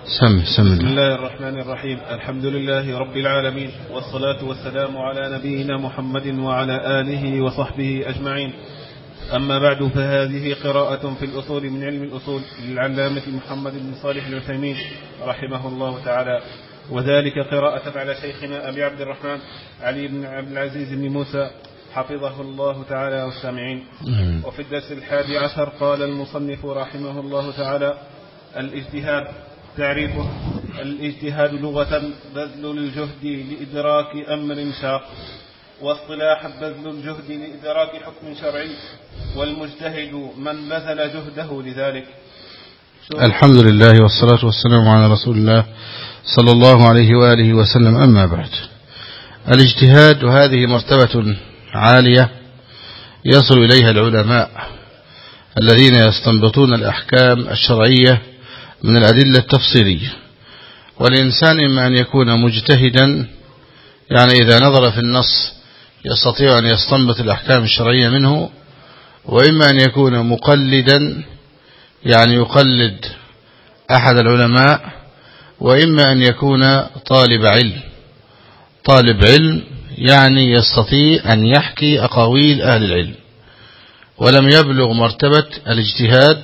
بسم الله الرحمن الرحيم. الحمد لله رب العالمين، والصلاة والسلام على نبينا محمد وعلى آله وصحبه أجمعين. أما بعد، فهذه قراءة في الأصول من علم الأصول للعلامة محمد بن صالح العثيمين رحمه الله تعالى، وذلك قراءة على شيخنا أبي عبد الرحمن علي بن عبد العزيز بن موسى حفظه الله تعالى والسامعين. وفي الدرس 11 قال المصنف رحمه الله تعالى: الاجتهاد. تعريفه: الاجتهاد لغة بذل الجهد لإدراك أمر شاق، واصطلاحا بذل الجهد لإدراك حكم شرعي، والمجتهد من بذل جهده لذلك. الحمد لله والصلاة والسلام على رسول الله صلى الله عليه وآله وسلم. أما بعد، الاجتهاد هذه مرتبة عالية يصل إليها العلماء الذين يستنبطون الأحكام الشرعية من الأدلة التفصيلية. والإنسان إما أن يكون مجتهدا، يعني إذا نظر في النص يستطيع أن يستنبط الأحكام الشرعية منه، وإما أن يكون مقلدا، يعني يقلد أحد العلماء، وإما أن يكون طالب علم. طالب علم يعني يستطيع أن يحكي أقاويل أهل العلم ولم يبلغ مرتبة الاجتهاد،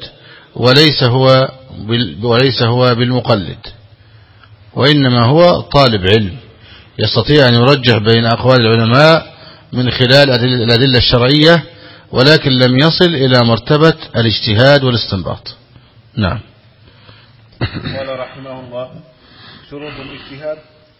وليس هو بالمقلد، وإنما هو طالب علم يستطيع أن يرجح بين أقوال العلماء من خلال الأدلة الشرعية، ولكن لم يصل إلى مرتبة الاجتهاد والاستنباط. نعم. قال رحمه الله: شروط الاجتهاد.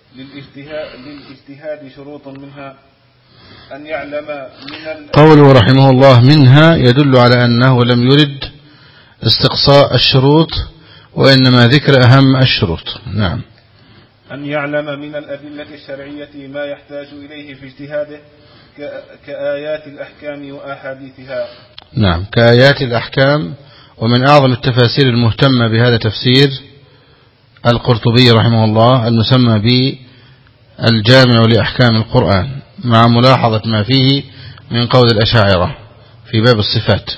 للاجتهاد شروط، منها أن يعلم من قوله رحمه الله منها يدل على أنه لم يرد استقصاء الشروط، وإنما ذكر أهم الشروط. نعم. أن يعلم من الأدلة الشرعية ما يحتاج إليه في اجتهاده، كآيات الأحكام وأحاديثها. نعم، كآيات الأحكام. ومن أعظم التفاسير المهتمة بهذا تفسير القرطبي رحمه الله، المسمى بالجامع لأحكام القرآن، مع ملاحظة ما فيه من قول الأشاعرة في باب الصفات.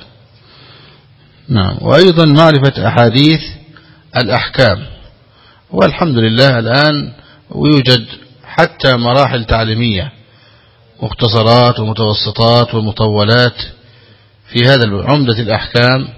نعم. وأيضا معرفة أحاديث الأحكام. والحمد لله الآن ويوجد حتى مراحل تعليمية، مختصرات ومتوسطات ومطولات في هذا عمدة الأحكام،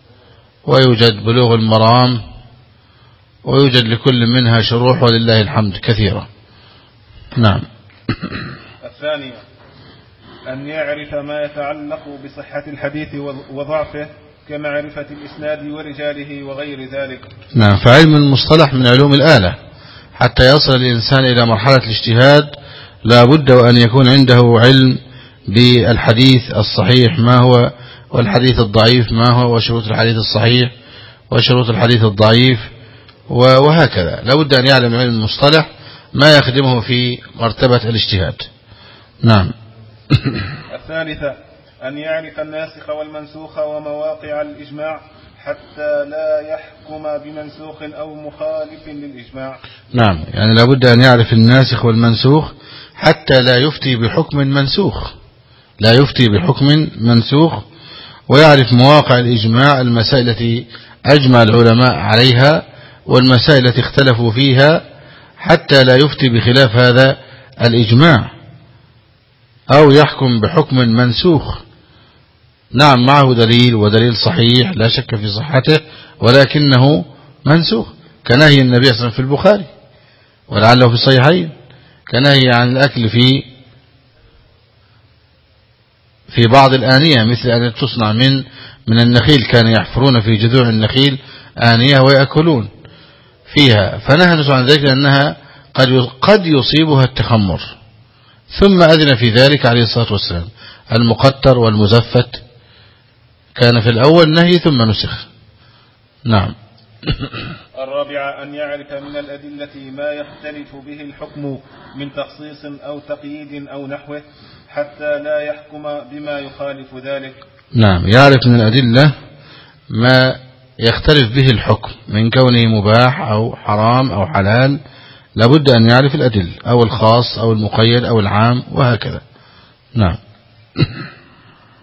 ويوجد بلوغ المرام، ويوجد لكل منها شروح ولله الحمد كثيرة. نعم. الثانية: أن يعرف ما يتعلق بصحة الحديث وضعفه، كمعرفة الإسناد ورجاله وغير ذلك. نعم. فعلم المصطلح من علوم الآلة. حتى يصل الإنسان إلى مرحلة الاجتهاد لا بد وأن يكون عنده علم بالحديث الصحيح ما هو، والحديث الضعيف ما هو، وشروط الحديث الصحيح وشروط الحديث الضعيف، وهكذا. لا بد أن يعلم علم المصطلح ما يخدمه في مرتبة الاجتهاد. نعم. الثالثة: أن يعرف الناسخ والمنسوخ ومواقع الإجماع، حتى لا يحكم بمنسوخ أو مخالف للإجماع. نعم، يعني لا بد أن يعرف الناسخ والمنسوخ حتى لا يفتي بحكم منسوخ، ويعرف مواقع الإجماع، المسائل التي أجمع العلماء عليها والمسائل التي اختلفوا فيها، حتى لا يفتي بخلاف هذا الإجماع أو يحكم بحكم منسوخ. نعم، معه دليل ودليل صحيح لا شك في صحته، ولكنه منسوخ، كنهي النبي صلى الله عليه وسلم في البخاري ولعله في الصحيحين، كنهي عن الأكل في بعض الآنية، مثل أن تصنع من النخيل، كان يحفرون في جذوع النخيل آنية ويأكلون فيها، فنهى عن ذلك لأنها قد يصيبها التخمر، ثم أذن في ذلك عليه الصلاة والسلام. المقتر والمزفت كان في الأول نهي ثم نسخ. نعم. الرابعة: أن يعرف من الأدلة ما يختلف به الحكم من تخصيص أو تقييد أو نحوه، حتى لا يحكم بما يخالف ذلك. نعم، يعرف من الأدلة ما يختلف به الحكم من كونه مباح أو حرام أو حلال، لابد أن يعرف الأدلة، أو الخاص أو المقيد أو العام وهكذا. نعم.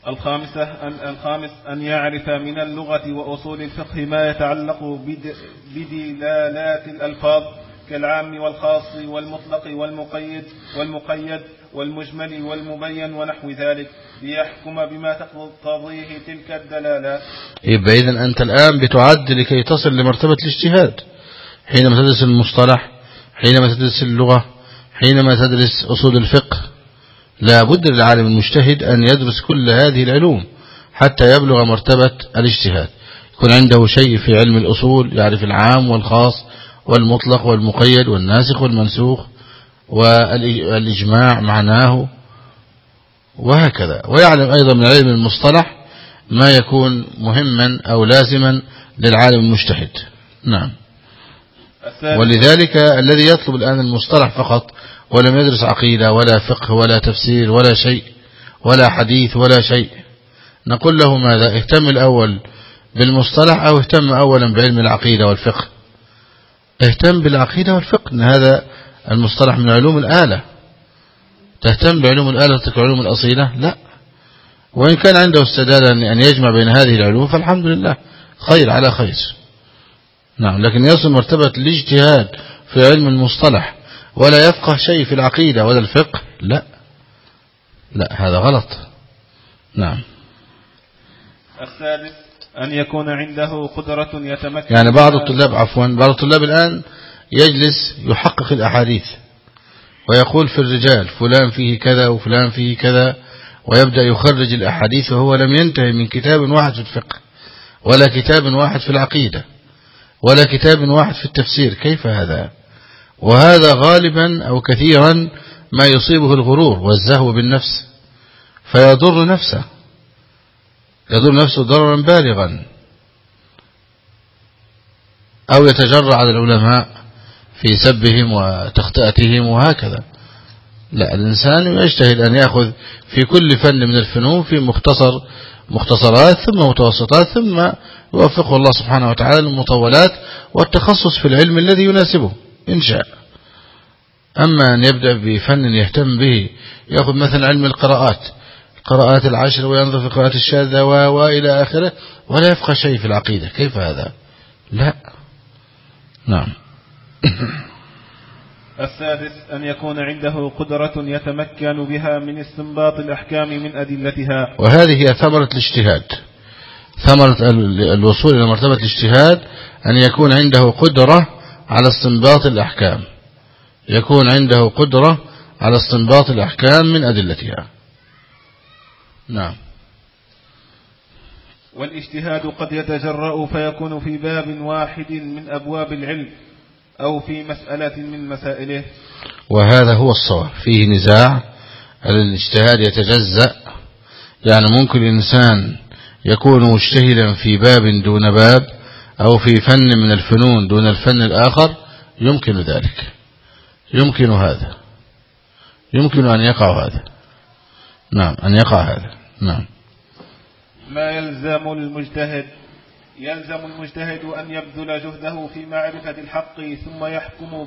الخامس أن يعرف من اللغة وأصول الفقه ما يتعلق بدلالات الألفاظ كالعام والخاص والمطلق والمقيد والمجمل والمبين ونحو ذلك ليحكم بما تقتضيه تلك الدلالات. يبقى إذن أنت الآن بتعد لكي تصل لمرتبة الاجتهاد حينما تدرس المصطلح، حينما تدرس اللغة، حينما تدرس أصول الفقه. لا بد للعالم المجتهد أن يدرس كل هذه العلوم حتى يبلغ مرتبة الاجتهاد، يكون عنده شيء في علم الأصول، يعرف العام والخاص والمطلق والمقيد والناسخ والمنسوخ والإجماع معناه وهكذا، ويعلم أيضا من علم المصطلح ما يكون مهما أو لازما للعالم المجتهد. نعم. ولذلك الذي يطلب الآن المصطلح فقط ولم يدرس عقيدة ولا فقه ولا تفسير ولا شيء ولا حديث ولا شيء، نقول له ماذا؟ اهتم الأول بالمصطلح أو اهتم أولا بعلم العقيدة والفقه؟ اهتم بالعقيدة والفقه، إن هذا المصطلح من علوم الآلة. تهتم بعلوم الآلة تترك علوم الأصيلة؟ لا. وإن كان عنده استعداد أن يجمع بين هذه العلوم فالحمد لله، خير على خير. نعم. لكن يصل مرتبة الاجتهاد في علم المصطلح ولا يفقه شيء في العقيدة ولا الفقه، لا هذا غلط. نعم. الثالث أن يكون عنده قدرة يتمكن، يعني بعض الطلاب الآن يجلس يحقق الأحاديث ويقول في الرجال فلان فيه كذا وفلان فيه كذا، ويبدأ يخرج الأحاديث وهو لم ينتهي من كتاب واحد في الفقه ولا كتاب واحد في العقيدة ولا كتاب واحد في التفسير. كيف هذا؟ وهذا غالبا أو كثيرا ما يصيبه الغرور والزهو بالنفس، فيضر نفسه ضررا بالغا، أو يتجرع على العلماء في سبهم وتخطئتهم وهكذا. لا، الإنسان يجتهد أن يأخذ في كل فن من الفنون في مختصرات ثم متوسطات، ثم يوفقه الله سبحانه وتعالى للمطولات والتخصص في العلم الذي يناسبه إن شاء. أما أن يبدأ بفن يهتم به، يأخذ مثلا علم القراءات العشر وينظر في القراءات الشاذة وإلى آخره، ولا يفقه شيء في العقيدة، كيف هذا؟ لا. نعم. السادس أن يكون عنده قدرة يتمكن بها من استنباط الأحكام من أدلتها، وهذه هي ثمرة الاجتهاد، ثمرة الوصول إلى مرتبة الاجتهاد أن يكون عنده قدرة على استنباط الأحكام، يكون عنده قدرة على استنباط الأحكام من أدلتها. نعم. والاجتهاد قد يتجرأ فيكون في باب واحد من أبواب العلم أو في مسألة من مسائله، وهذا هو الصواب. فيه نزاع، الاجتهاد يتجزأ، يعني ممكن الإنسان يكون مجتهدا في باب دون باب أو في فن من الفنون دون الفن الآخر، يمكن ذلك، يمكن هذا، يمكن أن يقع هذا. نعم، أن يقع هذا. نعم. ما يلزم المجتهد أن يبذل جهده في معرفة الحق ثم يحكم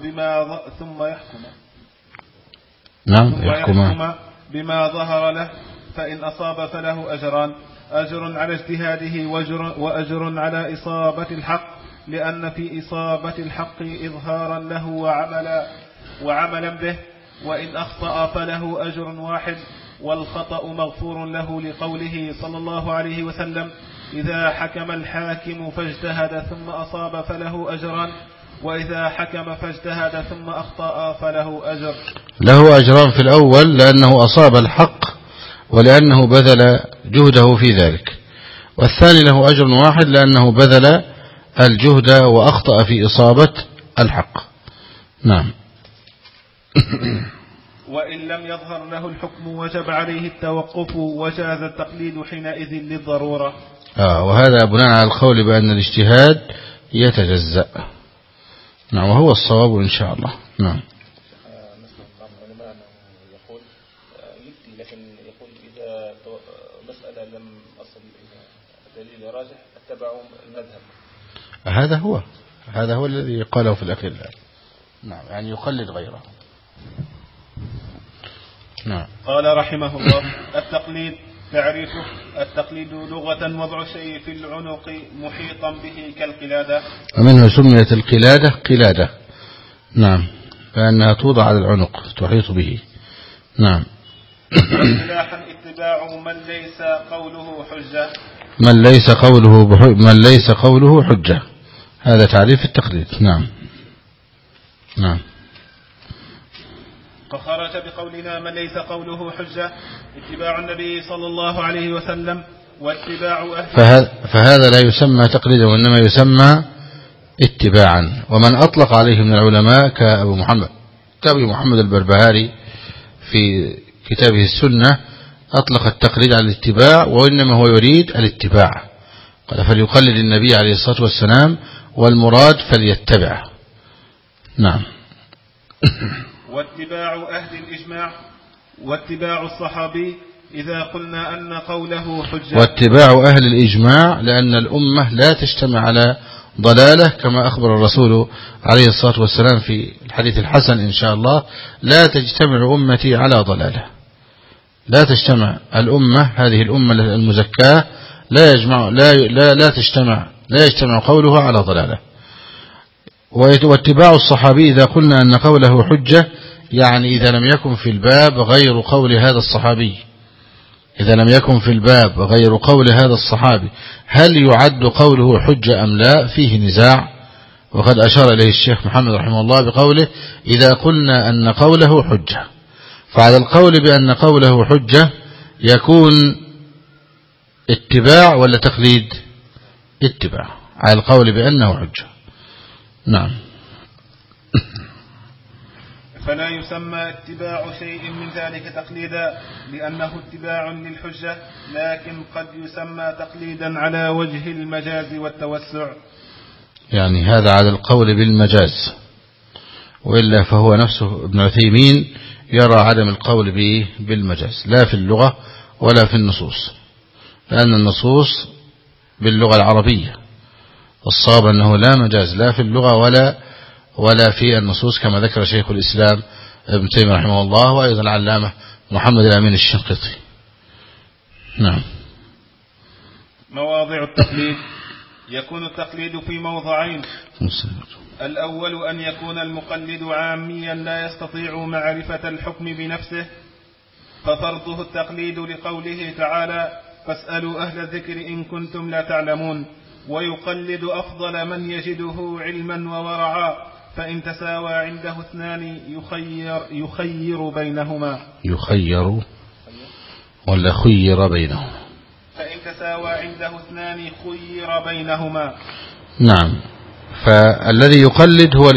بما ظهر له، فإن أصاب فله أجران: أجر على اجتهاده وأجر على إصابة الحق، لأن في إصابة الحق إظهارا له وعملا به، وإن أخطأ فله أجر واحد، والخطأ مغفور له، لقوله صلى الله عليه وسلم: إذا حكم الحاكم فاجتهد ثم أصاب فله أجران، وإذا حكم فاجتهد ثم أخطأ فله أجر. له أجران في الأول لأنه أصاب الحق ولأنه بذل جهده في ذلك، والثاني له أجر واحد لأنه بذل الجهد وأخطأ في إصابة الحق. نعم. وإن لم يظهر له الحكم وجب عليه التوقف، وجاز التقليد حينئذ للضرورة. وهذا بناء على القول بأن الاجتهاد يتجزأ. نعم، وهو الصواب إن شاء الله. نعم. مثل بعض العلماء يقول يفتي، لكن يقول إذا مسألة لم أصل إلى دليل راجح اتبعوا المذهب. هذا هو الذي قاله في الأخير الآن. نعم، يعني يقلد غيره. نعم. قال رحمه الله: التقليد تعريفه: التقليد لغة وضع الشيء في العنق محيطا به كالقلادة. ومنه سميت القلادة قلادة. نعم، فإنها توضع على العنق تحيط به. نعم. واصطلاحا اتباع من ليس قوله حجة. من ليس قوله حجة، هذا تعريف التقليد. نعم. نعم. فخرج بقولنا من ليس قوله حجة اتباع النبي صلى الله عليه وسلم واتباع فهذا لا يسمى تقليدا وإنما يسمى اتباعا. ومن أطلق عليه من العلماء كأبي محمد البربهاري في كتابه السنة أطلق التقليد على الاتباع، وإنما هو يريد الاتباع، قال فليقلد النبي عليه الصلاة والسلام والمراد فليتبع. نعم. واتباع أهل الإجماع واتباع الصحابي إذا قلنا أن قوله حجة. واتباع أهل الإجماع لأن الأمة لا تجتمع على ضلالة، كما أخبر الرسول عليه الصلاة والسلام في الحديث الحسن إن شاء الله: لا تجتمع أمتي على ضلالة. لا تجتمع الأمة، هذه الأمة المزكاة لا يجتمع قولها على ضلالة. واتباع الصحابي إذا قلنا أن قوله حجة يعني إذا لم يكن في الباب غير قول هذا الصحابي. إذا لم يكن في الباب غير قول هذا الصحابي هل يعد قوله حجة أم لا؟ فيه نزاع، وقد أشار إليه الشيخ محمد رحمه الله بقوله: إذا قلنا أن قوله حجة. فعلى القول بأن قوله حجة يكون اتباع ولا تقليد؟ اتباع على القول بأنه حجة. نعم. فلا يسمى اتباع شيء من ذلك تقليدا لأنه اتباع للحجة، لكن قد يسمى تقليدا على وجه المجاز والتوسع. يعني هذا على القول بالمجاز، وإلا فهو نفسه ابن عثيمين يرى عدم القول بالمجاز لا في اللغة ولا في النصوص، لأن النصوص باللغة العربية، والصواب أنه لا مجاز لا في اللغة ولا في النصوص، كما ذكر شيخ الإسلام ابن تيمية رحمه الله، وأيضا العلامة محمد الأمين الشنقيطي. نعم. مواضع التقليد: يكون التقليد في موضعين: الأول أن يكون المقلد عاميا لا يستطيع معرفة الحكم بنفسه، ففرضه التقليد لقوله تعالى: فاسألوا أهل الذكر إن كنتم لا تعلمون، ويقلد أفضل من يجده علما وورعا، فإن تساوى عنده اثنان يخير بينهما. يخير ولا خير بينهما؟ فإن تساوى عنده اثنان خير بينهما. نعم. فالذي يقلد هو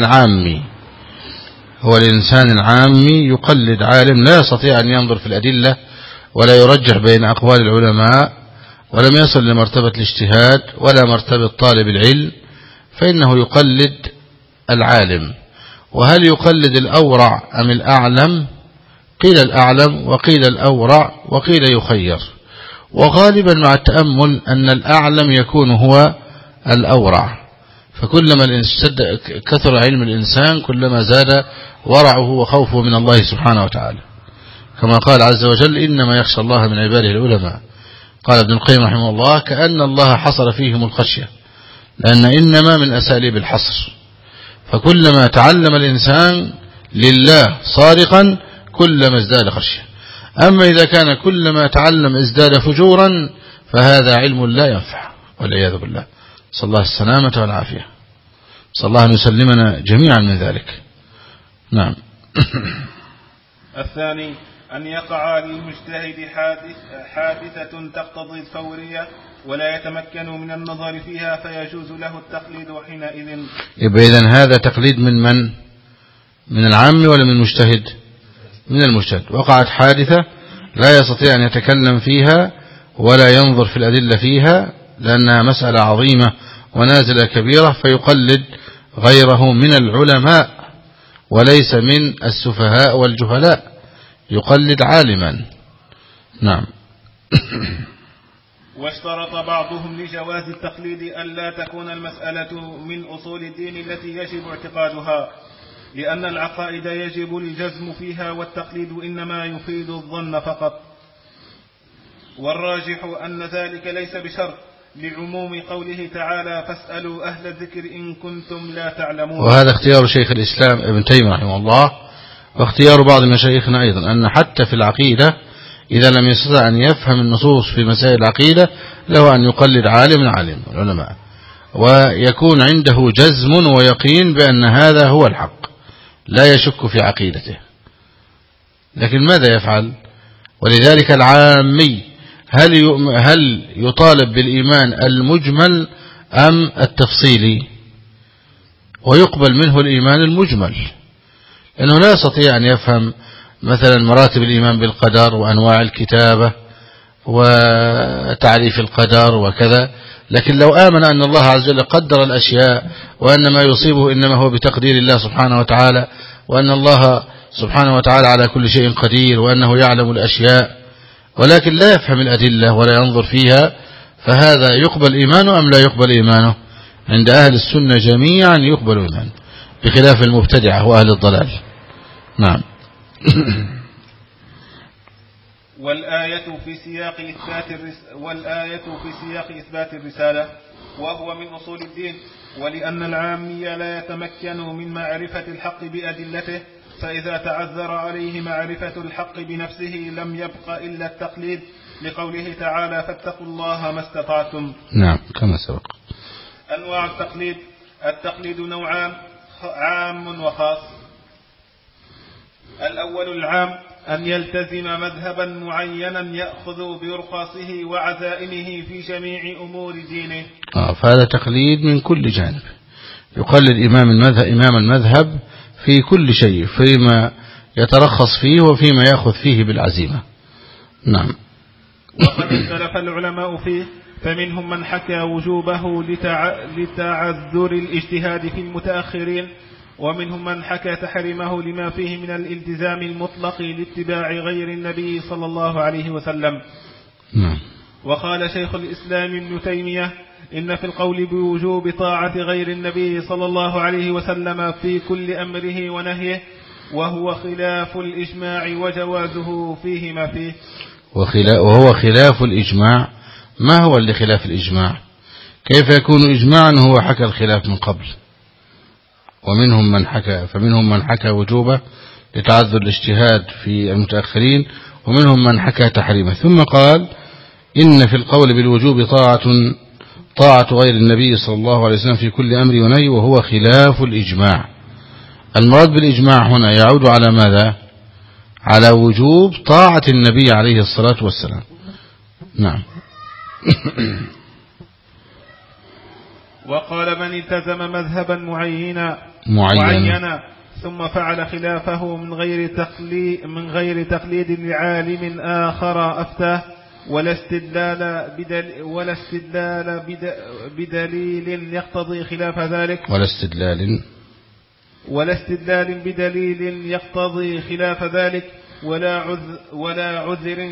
الإنسان العامي يقلد عالم لا يستطيع أن ينظر في الأدلة ولا يرجح بين أقوال العلماء، ولم يصل لمرتبة الاجتهاد ولا مرتبة طالب العلم، فإنه يقلد العالم. وهل يقلد الأورع أم الأعلم؟ قيل الأعلم وقيل الأورع وقيل يخير، وغالبا مع التأمل أن الأعلم يكون هو الأورع، فكلما كثر علم الإنسان كلما زاد ورعه وخوفه من الله سبحانه وتعالى، كما قال عز وجل: إنما يخشى الله من عباده العلماء. قال ابن القيم رحمه الله: كأن الله حصر فيهم الخشية، لأن إنما من أساليب الحصر، فكلما تعلم الإنسان لله صادقا كلما ازداد خشية. أما إذا كان كلما تعلم ازداد فجورا فهذا علم لا ينفع والعياذ بالله، صلى الله السلامة والعافية، صلى الله أن يسلمنا جميعا من ذلك. نعم. الثاني أن يقع للمجتهد حادثة تقتضي الفورية ولا يتمكن من النظر فيها فيجوز له التقليد حينئذ. يبقى إذن هذا تقليد من العام ولا من المجتهد؟ من المجتهد. وقعت حادثة لا يستطيع أن يتكلم فيها ولا ينظر في الأدلة فيها لأنها مسألة عظيمة ونازلة كبيرة، فيقلد غيره من العلماء وليس من السفهاء والجهلاء، يقلد عالما. نعم. واشترط بعضهم لجواز التقليد ألا تكون المسألة من أصول الدين التي يجب اعتقادها، لأن العقائد يجب الجزم فيها، والتقليد إنما يفيد الظن فقط. والراجح أن ذلك ليس بشرط لعموم قوله تعالى فاسألوا أهل الذكر إن كنتم لا تعلمون. وهذا اختيار شيخ الإسلام ابن تيمية رحمه الله، واختيار بعض مشايخنا أيضا، أن حتى في العقيدة إذا لم يستطع أن يفهم النصوص في مسائل العقيدة له أن يقلد عالم من عالم العلماء، ويكون عنده جزم ويقين بأن هذا هو الحق لا يشك في عقيدته. لكن ماذا يفعل؟ ولذلك العامي هل يطالب بالإيمان المجمل أم التفصيلي؟ ويقبل منه الإيمان المجمل، لأنه لا يستطيع أن يفهم مثلا مراتب الإيمان بالقدر وأنواع الكتابة وتعريف القدر وكذا، لكن لو آمن أن الله عز وجل قدر الأشياء وأن ما يصيبه إنما هو بتقدير الله سبحانه وتعالى، وأن الله سبحانه وتعالى على كل شيء قدير، وأنه يعلم الأشياء، ولكن لا يفهم الأدلة ولا ينظر فيها، فهذا يقبل إيمانه أم لا يقبل إيمانه؟ عند أهل السنة جميعا يقبل إيمانه، بخلاف المبتدعة وأهل الضلال. نعم. والآية في سياق إثبات الرسالة، وهو من أصول الدين، ولأن العامي لا يتمكن من معرفة الحق بأدلته، فإذا تعذر عليه معرفة الحق بنفسه لم يبق إلا التقليد، لقوله تعالى فاتقوا الله ما استطعتم. نعم كما سبق. أنواع التقليد نوعان، عام وخاص. الأول العام، أن يلتزم مذهبا معينا يأخذ برخصه وعزائمه في جميع أمور دينه. فهذا تقليد من كل جانب، يقلد إمام المذهب في كل شيء، فيما يترخص فيه وفيما يأخذ فيه بالعزيمة. نعم. وقد اختلف العلماء فيه، فمنهم من حكى وجوبه لتعذر الاجتهاد في المتأخرين، ومنهم من حكى تحريمه لما فيه من الالتزام المطلق لاتباع غير النبي صلى الله عليه وسلم. وقال شيخ الإسلام ابن تيمية إن في القول بوجوب طاعة غير النبي صلى الله عليه وسلم في كل أمره ونهيه، وهو خلاف الإجماع وجوازه فيه ما فيه. وهو خلاف الإجماع. ما هو اللي خلاف الإجماع؟ كيف يكون إجماعا هو حكى الخلاف من قبل؟ فمنهم من حكى وجوبه لتعذر الاجتهاد في المتأخرين، ومنهم من حكى تحريمه، ثم قال إن في القول بالوجوب طاعة غير النبي صلى الله عليه وسلم في كل أمر ونهي، وهو خلاف الإجماع. المراد بالإجماع هنا يعود على ماذا؟ على وجوب طاعة النبي عليه الصلاة والسلام. نعم. وقال من التزم مذهبا معينا ثم فعل خلافه من غير تقليد لعالم آخر أفتاه، ولا استدلال بدليل يقتضي خلاف ذلك، ولا استدلال بدليل يقتضي خلاف ذلك، ولا عذر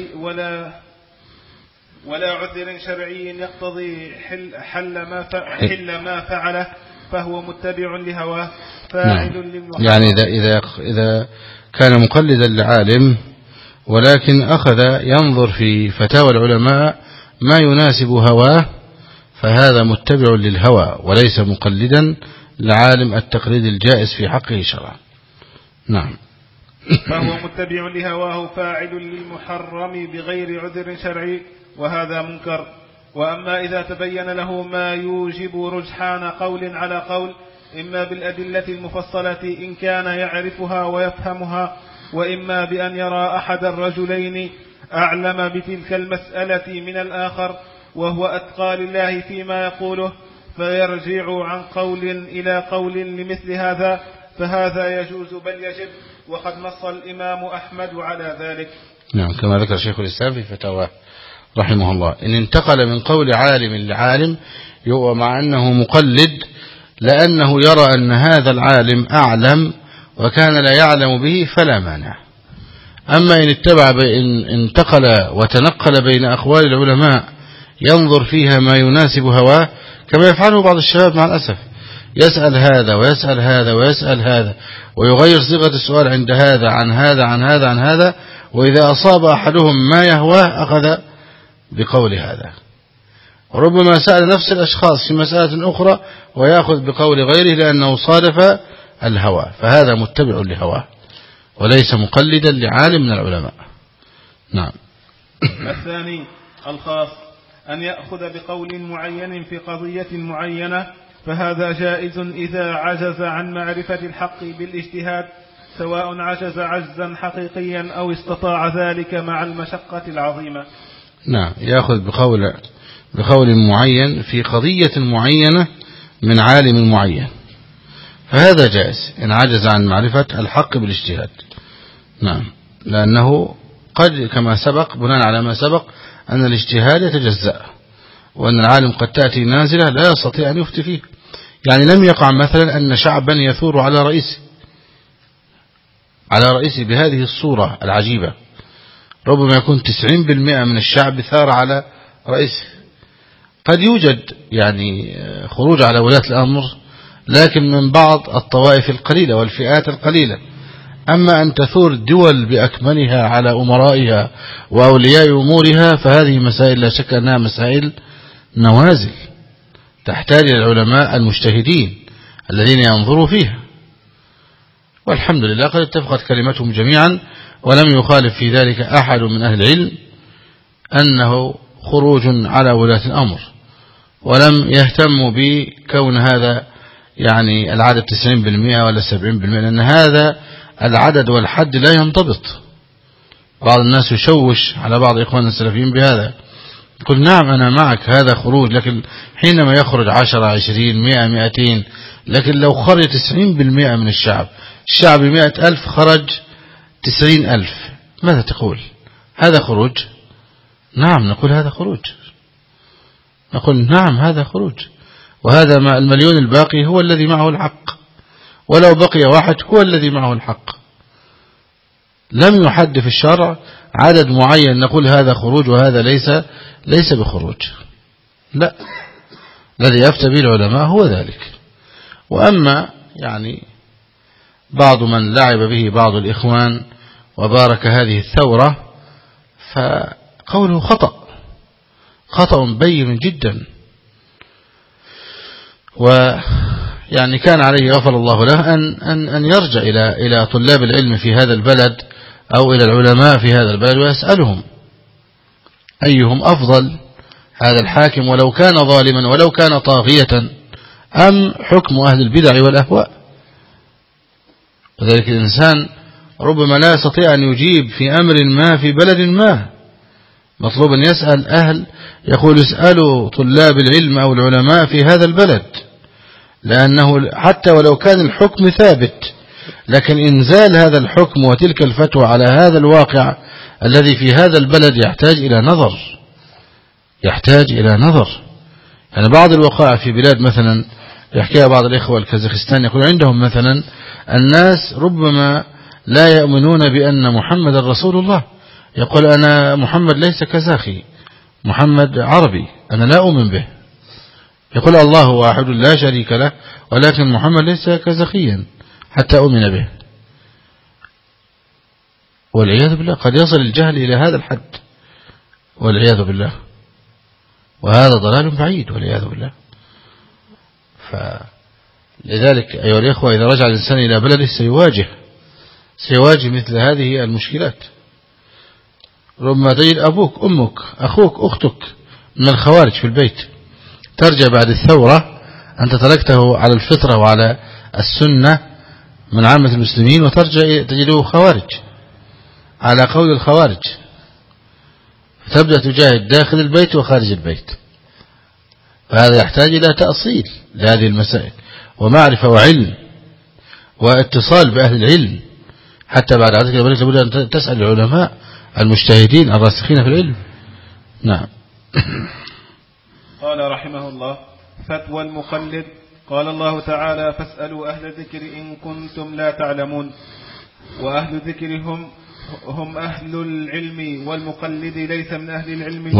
شرعي يقتضي حل ما فعله، فهو متبع لهواه فاعل للمحرم. يعني إذا كان مقلدا لعالم ولكن أخذ ينظر في فتاوى العلماء ما يناسب هواه، فهذا متبع للهوى وليس مقلدا لعالم التقليد الجائز في حقه شرعا. نعم. فهو متبع لهواه فاعل للمحرم بغير عذر شرعي، وهذا منكر. وأما إذا تبين له ما يوجب رجحان قول على قول، إما بالأدلة المفصلة إن كان يعرفها ويفهمها، وإما بأن يرى أحد الرجلين أعلم بتلك المسألة من الآخر وهو أتقى لله فيما يقوله، فيرجع عن قول إلى قول لمثل هذا، فهذا يجوز بل يجب، وقد نص الإمام أحمد على ذلك. نعم، كما ذكر شيخ الإسلام في فتاواه رحمه الله، إن انتقل من قول عالم لعالم مع أنه مقلد لأنه يرى أن هذا العالم أعلم وكان لا يعلم به فلا مانع. أما إن انتقل وتنقل بين أقوال العلماء ينظر فيها ما يناسب هواه، كما يفعله بعض الشباب مع الأسف، يسأل هذا ويسأل هذا ويسأل هذا ويغير صيغة السؤال عند هذا عن هذا عن هذا عن هذا، وإذا أصاب أحدهم ما يهواه أخذ بقول هذا. وربما سأل نفس الأشخاص في مسألة أخرى ويأخذ بقول غيره لأنه صادف الهوى، فهذا متبع لهواه وليس مقلدا لعالم من العلماء. نعم. الثاني الخاص أن يأخذ بقول معين في قضية معينة، فهذا جائز إذا عجز عن معرفة الحق بالاجتهاد، سواء عجز عجزا حقيقيا أو استطاع ذلك مع المشقة العظيمة. نعم، يأخذ بقول معين في قضية معينة من عالم معين، فهذا جائز إن عجز عن معرفة الحق بالاجتهاد. نعم، لأنه قد كما سبق بناء على ما سبق أن الاجتهاد يتجزأ، وأن العالم قد تأتي نازلة لا يستطيع أن يفتي فيه. يعني لم يقع مثلا أن شعبا يثور على رئيسه بهذه الصورة العجيبة، ربما يكون 90% من الشعب ثار على رئيسه. قد يوجد يعني خروج على ولاة الأمر، لكن من بعض الطوائف القليلة والفئات القليلة. أما أن تثور الدول بأكملها على أمرائها وأولياء أمورها، فهذه مسائل لا شك أنها مسائل نوازل تحتاج إلى العلماء المجتهدين الذين ينظروا فيها، والحمد لله قد اتفقت كلمتهم جميعا ولم يخالف في ذلك أحد من أهل العلم أنه خروج على ولاة الأمر، ولم يهتموا بكون هذا يعني العدد 90% ولا 70%، لأن هذا العدد والحد لا ينضبط. بعض الناس يشوش على بعض إخواننا السلفيين بهذا، يقول نعم أنا معك هذا خروج، لكن حينما يخرج 10 20 100 200، لكن لو خرج 90% من الشعب 100,000 خرج 90,000، ماذا تقول؟ هذا خروج؟ نعم نقول هذا خروج، نقول نعم هذا خروج، وهذا ما المليون الباقي هو الذي معه الحق، ولو بقي واحد هو الذي معه الحق. لم يحد في الشرع عدد معين نقول هذا خروج وهذا ليس بخروج، لا، الذي يفتى به العلماء هو ذلك. وأما يعني بعض من لعب به بعض الإخوان وبارك هذه الثورة، فقوله خطأ بين جدا، ويعني كان عليه غفر الله له أن يرجع إلى طلاب العلم في هذا البلد أو إلى العلماء في هذا البلد ويسألهم أيهم أفضل، هذا الحاكم ولو كان ظالما ولو كان طاغية، أم حكم أهل البدع والأهواء. وذلك الإنسان ربما لا يستطيع أن يجيب في أمر ما في بلد ما، مطلوب أن يسأل يقول اسألوا طلاب العلم أو العلماء في هذا البلد، لأنه حتى ولو كان الحكم ثابت، لكن إنزال هذا الحكم وتلك الفتوى على هذا الواقع الذي في هذا البلد يحتاج إلى نظر. يعني بعض الوقائع في بلاد مثلا يحكيها بعض الإخوة الكازاخستان، يقول عندهم مثلا الناس ربما لا يؤمنون بأن محمد رسول الله، يقول أنا محمد ليس كزاخي، محمد عربي، أنا لا أؤمن به. يقول الله واحد لا شريك له، ولكن محمد ليس كزاخيا حتى أؤمن به. والعياذ بالله قد يصل الجهل إلى هذا الحد والعياذ بالله، وهذا ضلال بعيد والعياذ بالله. فلذلك أيها الإخوة إذا رجع الإنسان إلى بلده سيواجه مثل هذه المشكلات. ربما تجد أبوك أمك أخوك أختك من الخوارج في البيت، ترجع بعد الثورة أنت تركته على الفطرة وعلى السنة من عامة المسلمين، وترجع تجده خوارج على قول الخوارج، فتبدأ تجاهد داخل البيت وخارج البيت. فهذا يحتاج إلى تأصيل لهذه المسائل ومعرفة وعلم واتصال بأهل العلم، حتى بعد ذلك لابد أن تسأل العلماء المجتهدين الراسخين في العلم. نعم. قال رحمه الله: فتوى المقلد. قال الله تعالى: فاسألوا أهل الذكر إن كنتم لا تعلمون. وأهل الذكر هم أهل العلم، والمقلد ليس من أهل العلم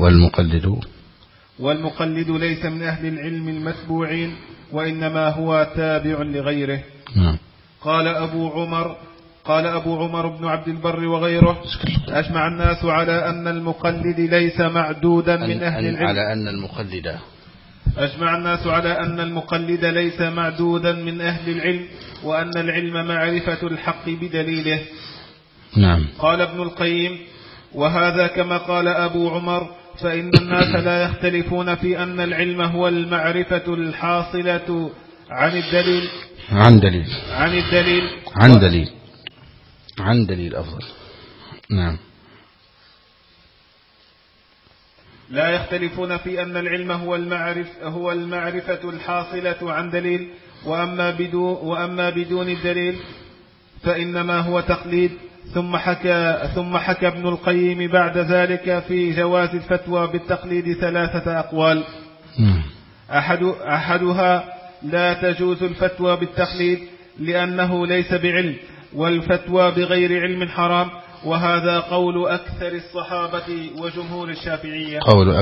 والمقلد ليس من أهل العلم المتبوعين، وإنما هو تابع لغيره. نعم. قال أبو عمر: قال أبو عمر بن عبد البر وغيره: أجمع الناس على أن المقلد ليس معدودا من أهل العلم. أجمع الناس على أن المقلد ليس معدودا من أهل العلم، وأن العلم معرفة الحق بدليله. نعم. قال ابن القيم: وهذا كما قال أبو عمر، فإن الناس لا يختلفون في أن العلم هو المعرفة الحاصلة عن دليل أفضل. نعم. لا يختلفون في أن العلم هو المعرفة الحاصلة عن دليل، وأما بدون الدليل فإنما هو تقليد. ثم حكى ابن القيم بعد ذلك في جواز الفتوى بالتقليد 3 أقوال. أحدها: لا تجوز الفتوى بالتقليد لأنه ليس بعلم، والفتوى بغير علم حرام، وهذا قول أكثر الصحابة وجمهور الشافعية.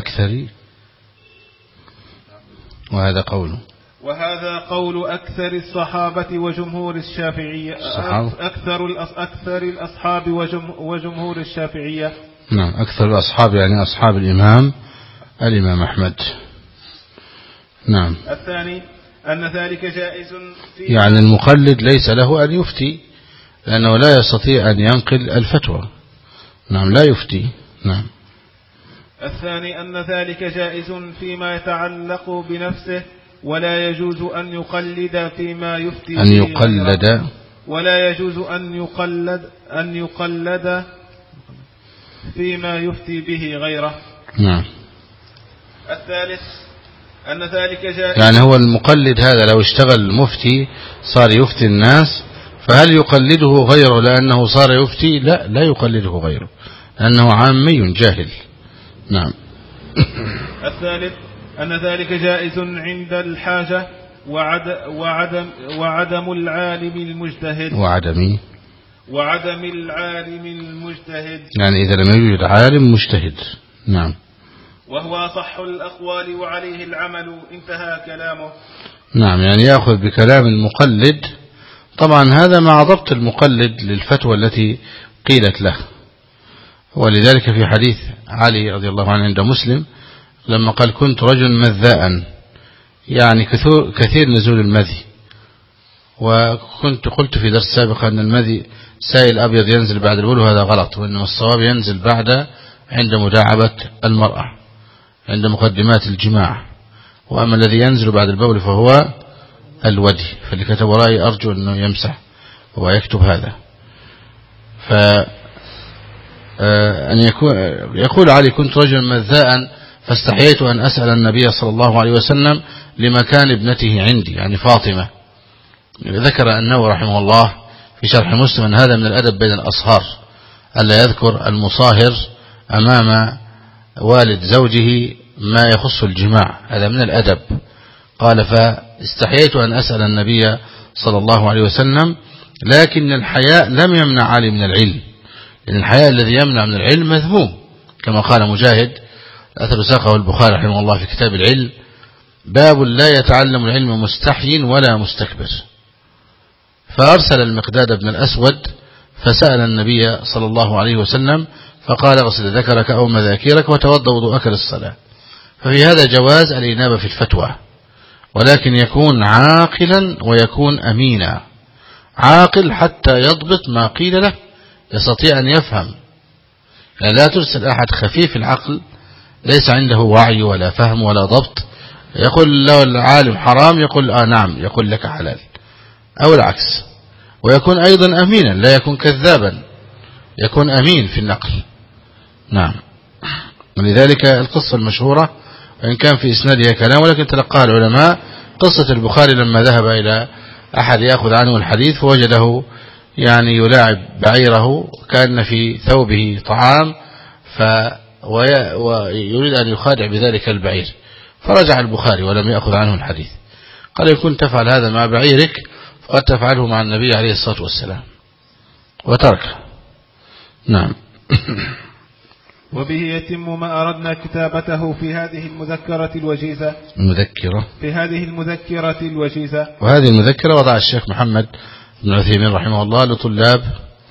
وهذا قول أكثر الصحابة وجمهور الشافعية. أكثر الأصحاب وجمهور الشافعية. نعم. أكثر الأصحاب يعني أصحاب الإمام أحمد. نعم. الثاني أن ذلك جائز يعني المقلد ليس له أن يفتي، لأنه لا يستطيع أن ينقل الفتوى. نعم. لا يفتي. نعم. الثاني أن ذلك جائز فيما يتعلق بنفسه، ولا يجوز أن يقلد فيما يفتي به، ولا يجوز أن يقلد فيما يفتي به غيره. نعم. الثالث أن ذلك جائز، يعني هو المقلد هذا لو اشتغل مفتي صار يفتي الناس، فهل يقلده غيره لأنه صار يفتي؟ لا يقلده غيره، لأنه عامي جاهل. نعم. الثالث أن ذلك جائز عند الحاجة، وعدم العالم المجتهد. وعدم العالم المجتهد، يعني إذا لم يوجد عالم مجتهد. نعم. وهو أصح الأقوال وعليه العمل. انتهى كلامه. نعم. يعني يأخذ بكلام المقلد، طبعا هذا مع ضبط المقلد للفتوى التي قيلت له. ولذلك في حديث علي رضي الله عنه عند مسلم لما قال: كنت رجل مذاء، يعني كثير نزول المذي، وكنت قلت في درس سابق أن المذي سائل أبيض ينزل بعد البول، وهذا غلط، وإنما الصواب ينزل عند مداعبة المرأة، عند مقدمات الجماع، وأما الذي ينزل بعد البول فهو الودي. فاللي كتب ورائي أرجو أنه يمسح ويكتب هذا. أن يقول علي: كنت رجلا مذاء فاستحييت أن أسأل النبي صلى الله عليه وسلم لمكان ابنته عندي، يعني فاطمة. ذكر النووي رحمه الله في شرح مسلم أن هذا من الأدب بين الأصهار، ألا يذكر المصاهر أمام والد زوجه ما يخص الجماع، هذا من الأدب. قال: فاستحييت أن أسأل النبي صلى الله عليه وسلم، لكن الحياء لم يمنع علي من العلم، لأن الحياء الذي يمنع من العلم مذموم، كما قال مجاهد. أثر ساقه البخاري رحمه الله في كتاب العلم: باب لا يتعلم العلم مستحي ولا مستكبر. فأرسل المقداد بن الأسود فسأل النبي صلى الله عليه وسلم فقال: اغسل ذكرك أو مذاكيرك وتوضأ وضوءك للصلاة. ففي هذا جواز الإنابة في الفتوى، ولكن يكون عاقلا ويكون أمينا. عاقل حتى يضبط ما قيل له، يستطيع أن يفهم. يعني لا ترسل أحد خفيف العقل ليس عنده وعي ولا فهم ولا ضبط، يقول له العالم حرام، يقول نعم، يقول لك حلال، أو العكس. ويكون أيضا أمينا، لا يكون كذابا، يكون أمين في النقل. نعم. ولذلك القصة المشهورة وإن كان في إسنادها كلام ولكن تلقاها العلماء، قصة البخاري لما ذهب إلى أحد يأخذ عنه الحديث فوجده يعني يلاعب بعيره، كان في ثوبه طعام ويريد أن يخادع بذلك البعير، فرجع البخاري ولم يأخذ عنه الحديث. قال: إن كنت تفعل هذا مع بعيرك فقد تفعله مع النبي عليه الصلاة والسلام، وتركه. نعم. وبه يتم ما أردنا كتابته في هذه المذكرة الوجيزة. وهذه المذكرة وضع الشيخ محمد بن عثيمين رحمه الله لطلاب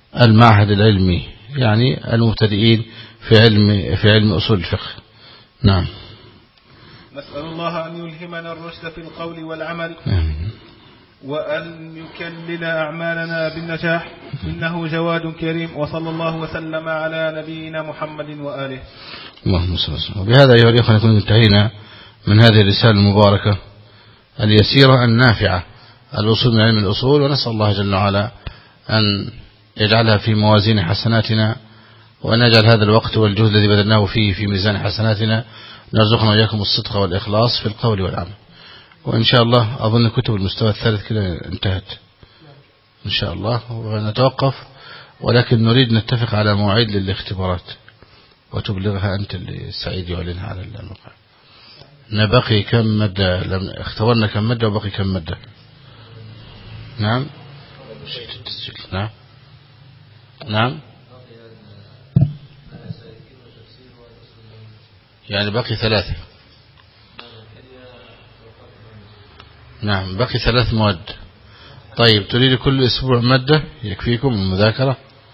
المعهد العلمي، يعني المبتدئين في علم أصول الفقه. نعم. نسأل الله أن يلهمنا الرشد في القول والعمل، وأن يكلل أعمالنا بالنجاح، إنه جواد كريم. وصلى الله وسلم على نبينا محمد وآله. اللهم صل وسلم. وبهذا أيها الإخوة نكون انتهينا من هذه الرسالة المباركة اليسيرة النافعة، الوصول من علم الأصول، ونسأل الله جل وعلا أن يجعلها في موازين حسناتنا، وأن يجعل هذا الوقت والجهد الذي بذلناه فيه في ميزان حسناتنا، نرزقنا وإياكم الصدق والإخلاص في القول والعمل. وإن شاء الله أظن كتب المستوى الثالث كده انتهت إن شاء الله، ونتوقف، ولكن نريد نتفق على موعد للاختبارات وتبلغها أنت اللي سعيد يعلنها على الموقع. نبقي كم مادة، اختبرنا كم مادة وبقي كم مادة؟ نعم. نعم يعني بقي 3. نعم بقي 3 مواد. طيب تريد كل أسبوع مادة يكفيكم المذاكرة؟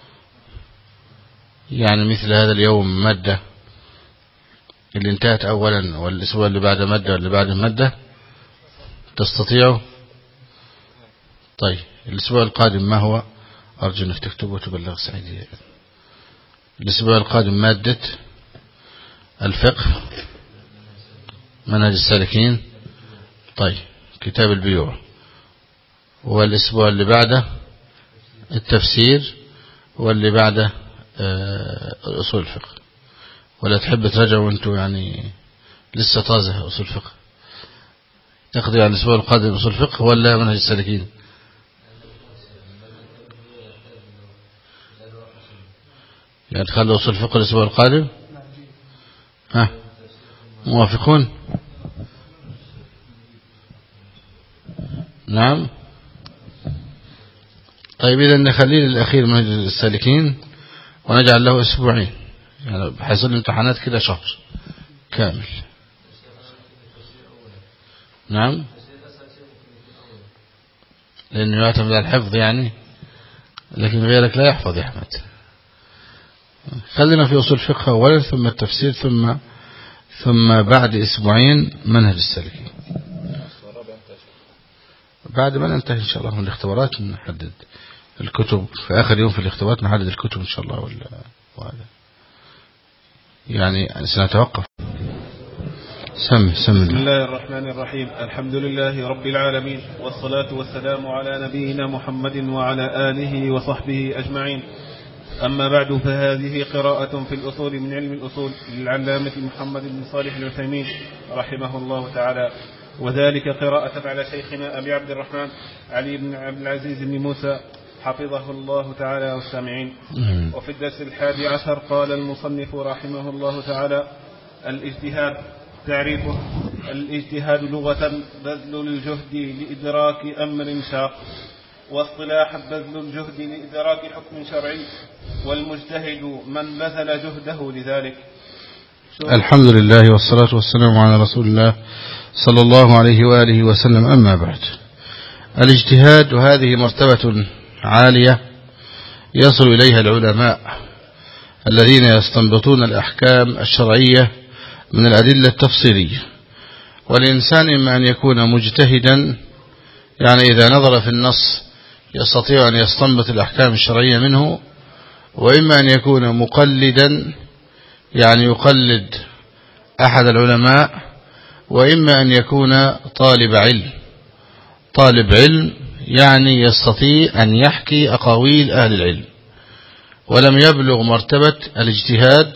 يعني مثل هذا اليوم مادة اللي انتهت أولا، والأسبوع اللي بعد مادة، واللي بعد مادة، تستطيعوا؟ طيب الأسبوع القادم ما هو؟ أرجو أنك تكتب وتبلغ سعيدي. الأسبوع القادم مادة الفقه، منهج السالكين، طيب كتاب البيوع. والأسبوع اللي بعده التفسير، واللي بعده أصول الفقه. ولا تحب ترجعوا وانتوا يعني لسه طازه أصول الفقه؟ تقضي على الأسبوع القادم أصول الفقه ولا منهج السالكين؟ يعني تخلوا أصول الفقه الأسبوع القادم؟ ها موافقون؟ نعم. طيب إذا نخليه الأخير منهج السالكين ونجعل له أسبوعين، يعني بحيث الامتحانات كده شهر كامل. نعم لأنه يعتمد على الحفظ يعني، لكن غيرك لا يحفظ يا أحمد. خلينا في أصول الفقه أولا، ثم التفسير، ثم بعد أسبوعين منهج السالكين. بعد ما ننتهي إن شاء الله من الاختبارات نحدد الكتب، في آخر يوم في الاختبارات نحدد الكتب إن شاء الله. وهذا يعني سنتوقف. بسم الله الرحمن الرحيم. الحمد لله رب العالمين، والصلاة والسلام على نبينا محمد وعلى آله وصحبه أجمعين. أما بعد، فهذه قراءة في الأصول من علم الأصول للعلامة محمد بن صالح العثيمين رحمه الله تعالى، وذلك قراءة على شيخنا أبي عبد الرحمن علي بن عبد العزيز بن موسى حفظه الله تعالى والسامعين. وفي الدرس 11 قال المصنف رحمه الله تعالى: الاجتهاد. تعريفه: الاجتهاد لغة بذل الجهد لإدراك أمر شاق، واصطلاحا بذل الجهد لإدراك حكم شرعي، والمجتهد من بذل جهده لذلك. الحمد لله والصلاة والسلام على رسول الله صلى الله عليه وآله وسلم. أما بعد، الاجتهاد هذه مرتبة عالية يصل إليها العلماء الذين يستنبطون الأحكام الشرعية من الأدلة التفصيلية. والإنسان إما أن يكون مجتهدا، يعني إذا نظر في النص يستطيع أن يستنبط الأحكام الشرعية منه، وإما أن يكون مقلدا، يعني يقلد أحد العلماء، وإما أن يكون طالب علم يعني يستطيع أن يحكي أقاويل أهل العلم، ولم يبلغ مرتبة الاجتهاد،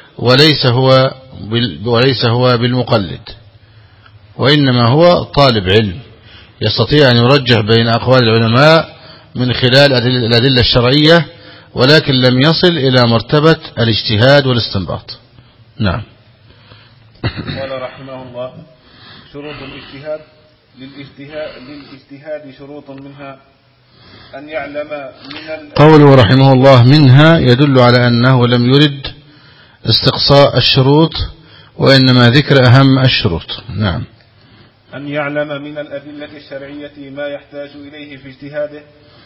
وليس هو بالمقلد، وإنما هو طالب علم يستطيع أن يرجح بين أقوال العلماء من خلال الأدلة الشرعية، ولكن لم يصل إلى مرتبة الاجتهاد والاستنباط. نعم. قال رحمه الله: شروط الاجتهاد. للاجتهاد شروط، منها أن يعلم من قوله رحمه الله منها يدل على أنه لم يرد استقصاء الشروط، وإنما ذكر أهم الشروط. نعم. أن يعلم من الأدلة الشرعية ما يحتاج إليه في اجتهاده،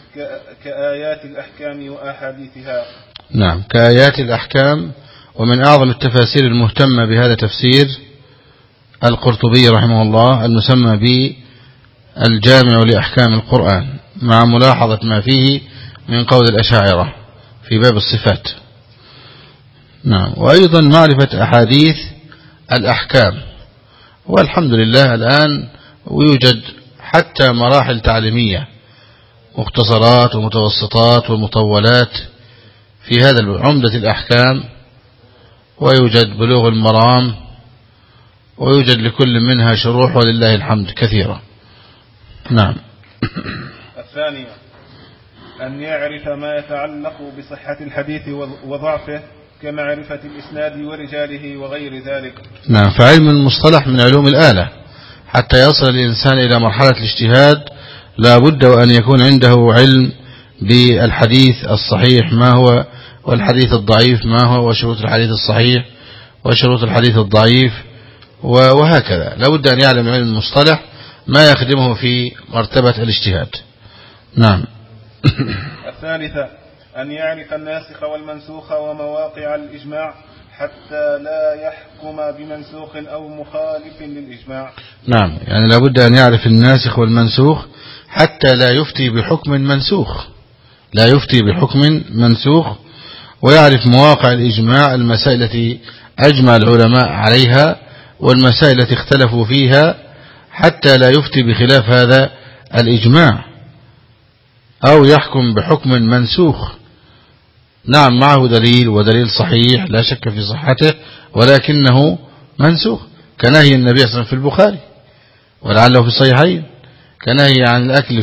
كآيات الأحكام وأحاديثها. نعم، كآيات الأحكام. ومن أعظم التفاسير المهتمة بهذا تفسير القرطبي رحمه الله المسمى بالجامع لأحكام القرآن، مع ملاحظة ما فيه من قول الأشاعرة في باب الصفات. نعم، وأيضا معرفة أحاديث الأحكام. والحمد لله الآن ويوجد حتى مراحل تعليمية، مختصرات ومتوسطات ومطولات في هذا عمدة الأحكام، ويوجد بلوغ المرام، ويوجد لكل منها شروح ولله الحمد كثيرة. نعم. الثانية أن يعرف ما يتعلق بصحة الحديث وضعفه كمعرفة الإسناد ورجاله وغير ذلك. نعم، فعلم المصطلح من علوم الآلة. حتى يصل الإنسان إلى مرحلة الاجتهاد لا بد وأن يكون عنده علم بالحديث الصحيح ما هو، والحديث الضعيف ما هو، وشروط الحديث الصحيح وشروط الحديث الضعيف، وهكذا. لا بد أن يعلم علم المصطلح ما يخدمه في مرتبة الاجتهاد. نعم. الثالثة أن يعرف الناسخ والمنسوخ ومواقع الإجماع حتى لا يحكم بمنسوخ أو مخالف للإجماع. نعم، يعني لا بد أن يعرف الناسخ والمنسوخ حتى لا يفتي بحكم منسوخ، لا يفتي بحكم منسوخ، ويعرف مواقع الإجماع، المسائل التي أجمع العلماء عليها والمسائل التي اختلفوا فيها، حتى لا يفتي بخلاف هذا الإجماع أو يحكم بحكم منسوخ. نعم، معه دليل ودليل صحيح لا شك في صحته، ولكنه منسوخ، كنهي النبي صلى الله عليه وسلم في البخاري ولعله في الصحيحين، كنهي عن الأكل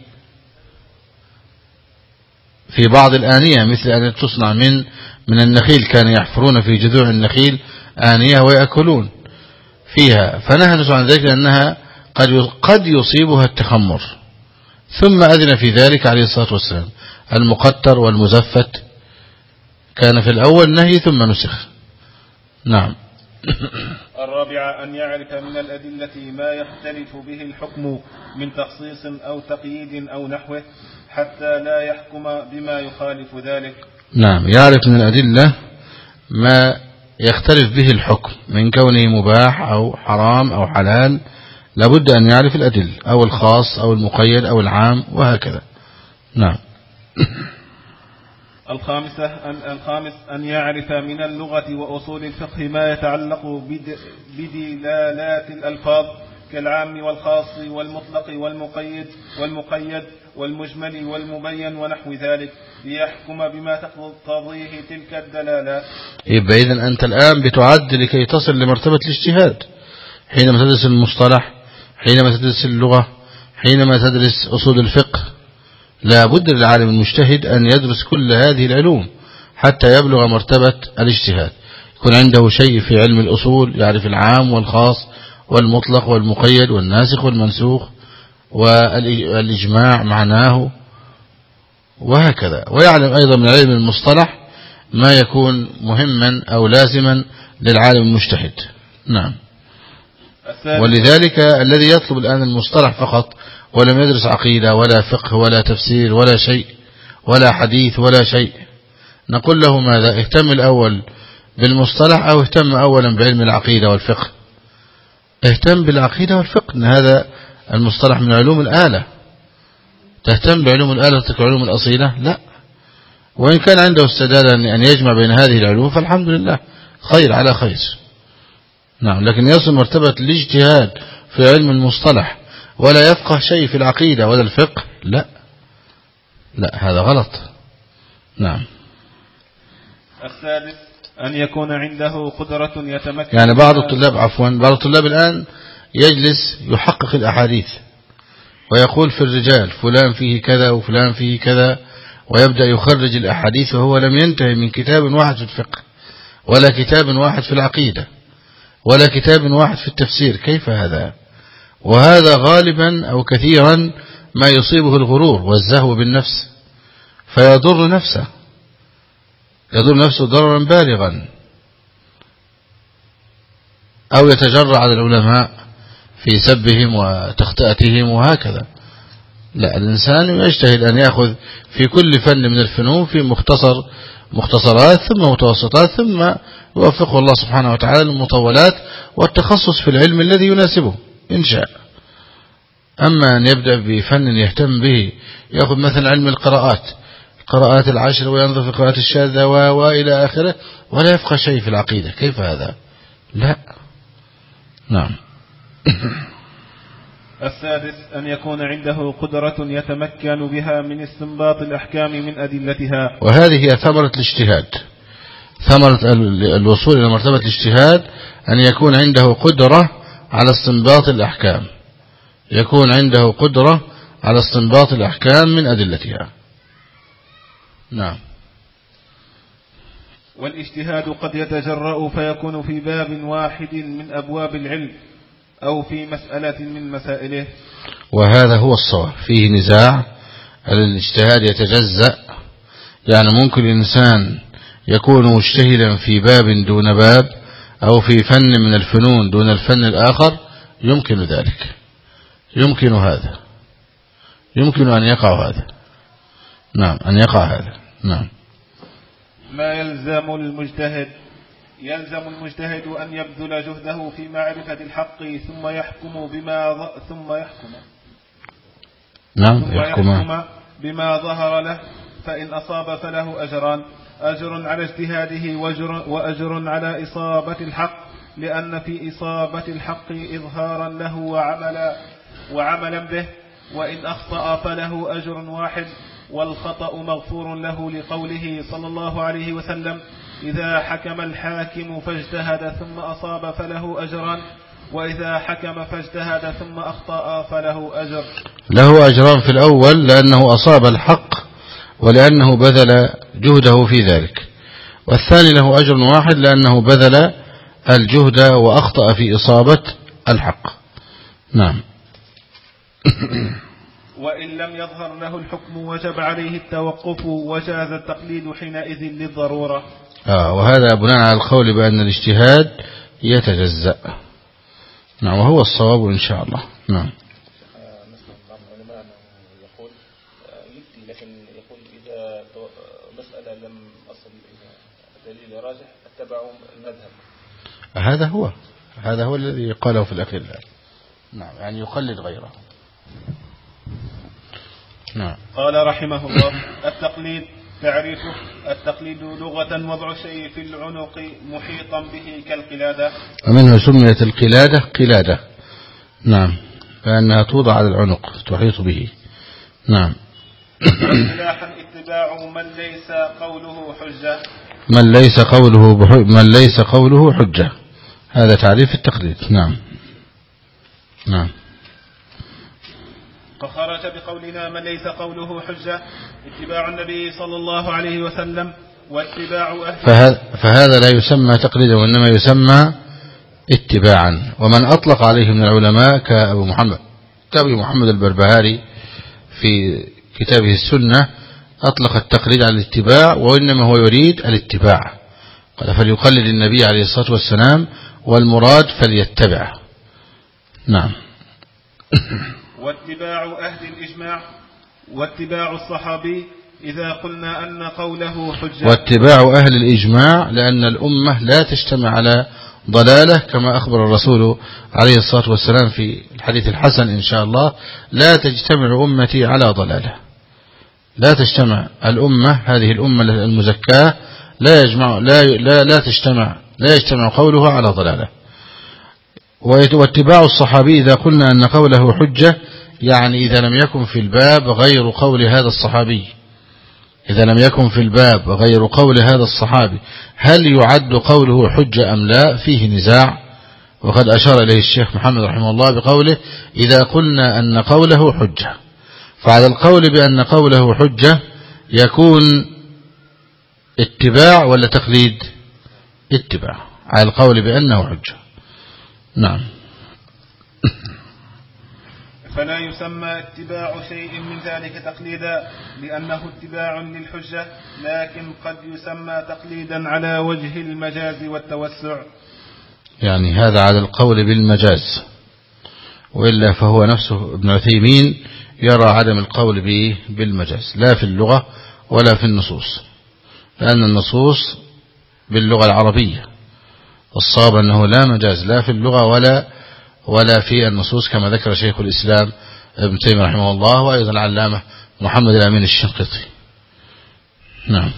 في بعض الآنية، مثل أن تصنع من النخيل، كانوا يحفرون في جذوع النخيل آنية ويأكلون فيها، فنهى عن ذلك لأنها قد يصيبها التخمر، ثم أذن في ذلك عليه الصلاة والسلام. المقتر والمزفت كان في الأول نهي ثم نسخ. نعم. الرابعة أن يعرف من الأدلة ما يختلف به الحكم من تخصيص أو تقييد أو نحوه حتى لا يحكم بما يخالف ذلك. نعم، يعرف من الأدلة ما يختلف به الحكم من كونه مباح أو حرام أو حلال، لابد أن يعرف الأدلة، أو الخاص أو المقيد أو العام وهكذا. نعم. الخامس أن يعرف من اللغة وأصول الفقه ما يتعلق بدلالات الألفاظ كالعام والخاص والمطلق والمقيد والمجمل والمبين ونحو ذلك، ليحكم بما تقتضيه تلك الدلالات. يبقى إذن أنت الآن بتعد لكي تصل لمرتبة الاجتهاد، حينما تدرس المصطلح، حينما تدرس اللغة، حينما تدرس أصول الفقه، لا بد للعالم المجتهد أن يدرس كل هذه العلوم حتى يبلغ مرتبة الاجتهاد، يكون عنده شيء في علم الأصول، يعرف العام والخاص والمطلق والمقيد والناسخ والمنسوخ والإجماع معناه وهكذا، ويعلم أيضا من علم المصطلح ما يكون مهما أو لازما للعالم المجتهد. نعم. ولذلك الذي يطلب الآن المصطلح فقط ولم يدرس عقيدة ولا فقه ولا تفسير ولا شيء ولا حديث ولا شيء، نقول له ماذا؟ اهتم الأول بالمصطلح أو اهتم أولا بعلم العقيدة والفقه؟ اهتم بالعقيدة والفقه، إن هذا المصطلح من علوم الآلة. تهتم بعلوم الآلة وتترك العلوم الأصيلة؟ لا. وإن كان عنده استعداد أن يجمع بين هذه العلوم فالحمد لله، خير على خير. نعم، لكن يصل مرتبة الاجتهاد في علم المصطلح ولا يفقه شيء في العقيدة ولا الفقه، لا هذا غلط. نعم. السادس أن يكون عنده قدرة يتمكن، يعني بعض الطلاب الآن يجلس يحقق الأحاديث ويقول في الرجال فلان فيه كذا وفلان فيه كذا، ويبدأ يخرج الأحاديث وهو لم ينتهي من كتاب واحد في الفقه ولا كتاب واحد في العقيدة ولا كتاب واحد في التفسير. كيف هذا؟ وهذا غالبا أو كثيرا ما يصيبه الغرور والزهو بالنفس، فيضر نفسه ضررا بالغا، أو يتجرع على العلماء في سبهم وتخطئتهم وهكذا. لا، الإنسان يجتهد أن يأخذ في كل فن من الفنون في مختصرات ثم متوسطات، ثم يوفقه الله سبحانه وتعالى للمطولات والتخصص في العلم الذي يناسبه إن شاء. أما أن يبدأ بفن يهتم به، يأخذ مثلا علم القراءات العشر وينظر في القراءات الشاذة وإلى آخره، ولا يفقه شيء في العقيدة، كيف هذا؟ لا. نعم. السادس أن يكون عنده قدرة يتمكن بها من استنباط الأحكام من أدلتها. وهذه هي ثمرة الاجتهاد، ثمرة الوصول إلى مرتبة الاجتهاد أن يكون عنده قدرة على استنباط الأحكام، يكون عنده قدرة على استنباط الأحكام من أدلتها. نعم. والاجتهاد قد يتجرأ فيكون في باب واحد من أبواب العلم أو في مسألة من مسائله، وهذا هو الصواب. فيه نزاع، الاجتهاد يتجزأ، يعني ممكن الإنسان يكون مجتهدا في باب دون باب، أو في فن من الفنون دون الفن الآخر، يمكن ذلك، يمكن هذا، يمكن أن يقع هذا. نعم، أن يقع هذا. نعم. ما يلزم المجتهد أن يبذل جهده في معرفة الحق ثم يحكم بما ظهر له، فإن أصاب فله أجران: أجر على اجتهاده وأجر على إصابة الحق، لأن في إصابة الحق إظهارا له وعملا به، وإن أخطأ فله أجر واحد، والخطأ مغفور له، لقوله صلى الله عليه وسلم: إذا حكم الحاكم فاجتهد ثم أصاب فله أجران، وإذا حكم فاجتهد ثم أخطأ فله أجر. له أجران في الأول لأنه أصاب الحق ولأنه بذل جهده في ذلك، والثاني له أجر واحد لأنه بذل الجهد وأخطأ في إصابة الحق. نعم. وإن لم يظهر له الحكم وجب عليه التوقف، وجاز التقليد حينئذ للضرورة. وهذا بناء على القول بأن الاجتهاد يتجزأ. نعم، وهو الصواب إن شاء الله. نعم. مثلا بعض العلماء يقول يفتي، لكن يقول إذا مسألة لم أصل إلى دليل راجح اتبعوا المذهب. هذا هو الذي قاله في الأخير. نعم، يعني يقلد غيره. نعم. قال رحمه الله: التقليد تعريفه: التقليد لغة وضع الشيء في العنق محيطا به كالقلادة، ومنه سميت القلادة قلادة. نعم، فإنها توضع على العنق تحيط به. نعم. واصطلاحا اتباع من ليس قوله حجة، من ليس قوله حجة، هذا تعريف التقليد. نعم. نعم. فخرج بقولنا من ليس قوله حجة اتباع النبي صلى الله عليه وسلم واتباع فهذا لا يسمى تقليدا، وإنما يسمى اتباعا. ومن أطلق عليه من العلماء كأبي محمد البربهاري في كتابه السنة، أطلق التقليد على الاتباع، وإنما هو يريد الاتباع، قال: فليقلد النبي عليه الصلاة والسلام، والمراد فليتبع. نعم. واتباع أهل الإجماع واتباع الصحابي إذا قلنا أن قوله حجة. واتباع أهل الإجماع لأن الأمة لا تجتمع على ضلالة، كما أخبر الرسول عليه الصلاة والسلام في الحديث الحسن إن شاء الله: لا تجتمع أمتي على ضلالة. لا تجتمع الأمة، هذه الأمة المزكاة لا يجتمع قولها على ضلالة. واتباع الصحابي إذا قلنا أن قوله حجة، يعني إذا لم يكن في الباب غير قول هذا الصحابي، إذا لم يكن في الباب غير قول هذا الصحابي، هل يعد قوله حجة أم لا؟ فيه نزاع، وقد أشار إليه الشيخ محمد رحمه الله بقوله: إذا قلنا أن قوله حجة. فعلى القول بأن قوله حجة يكون اتباع ولا تقليد؟ اتباع على القول بأنه حجة. نعم. فلا يسمى اتباع شيء من ذلك تقليدا لأنه اتباع للحجة، لكن قد يسمى تقليدا على وجه المجاز والتوسع، يعني هذا على القول بالمجاز، وإلا فهو نفسه ابن عثيمين يرى عدم القول به بالمجاز لا في اللغة ولا في النصوص، لأن النصوص باللغة العربية، والصواب أنه لا مجاز لا في اللغة ولا في النصوص كما ذكر شيخ الإسلام ابن تيمية رحمه الله وأيضا العلامة محمد الأمين الشنقيطي. نعم.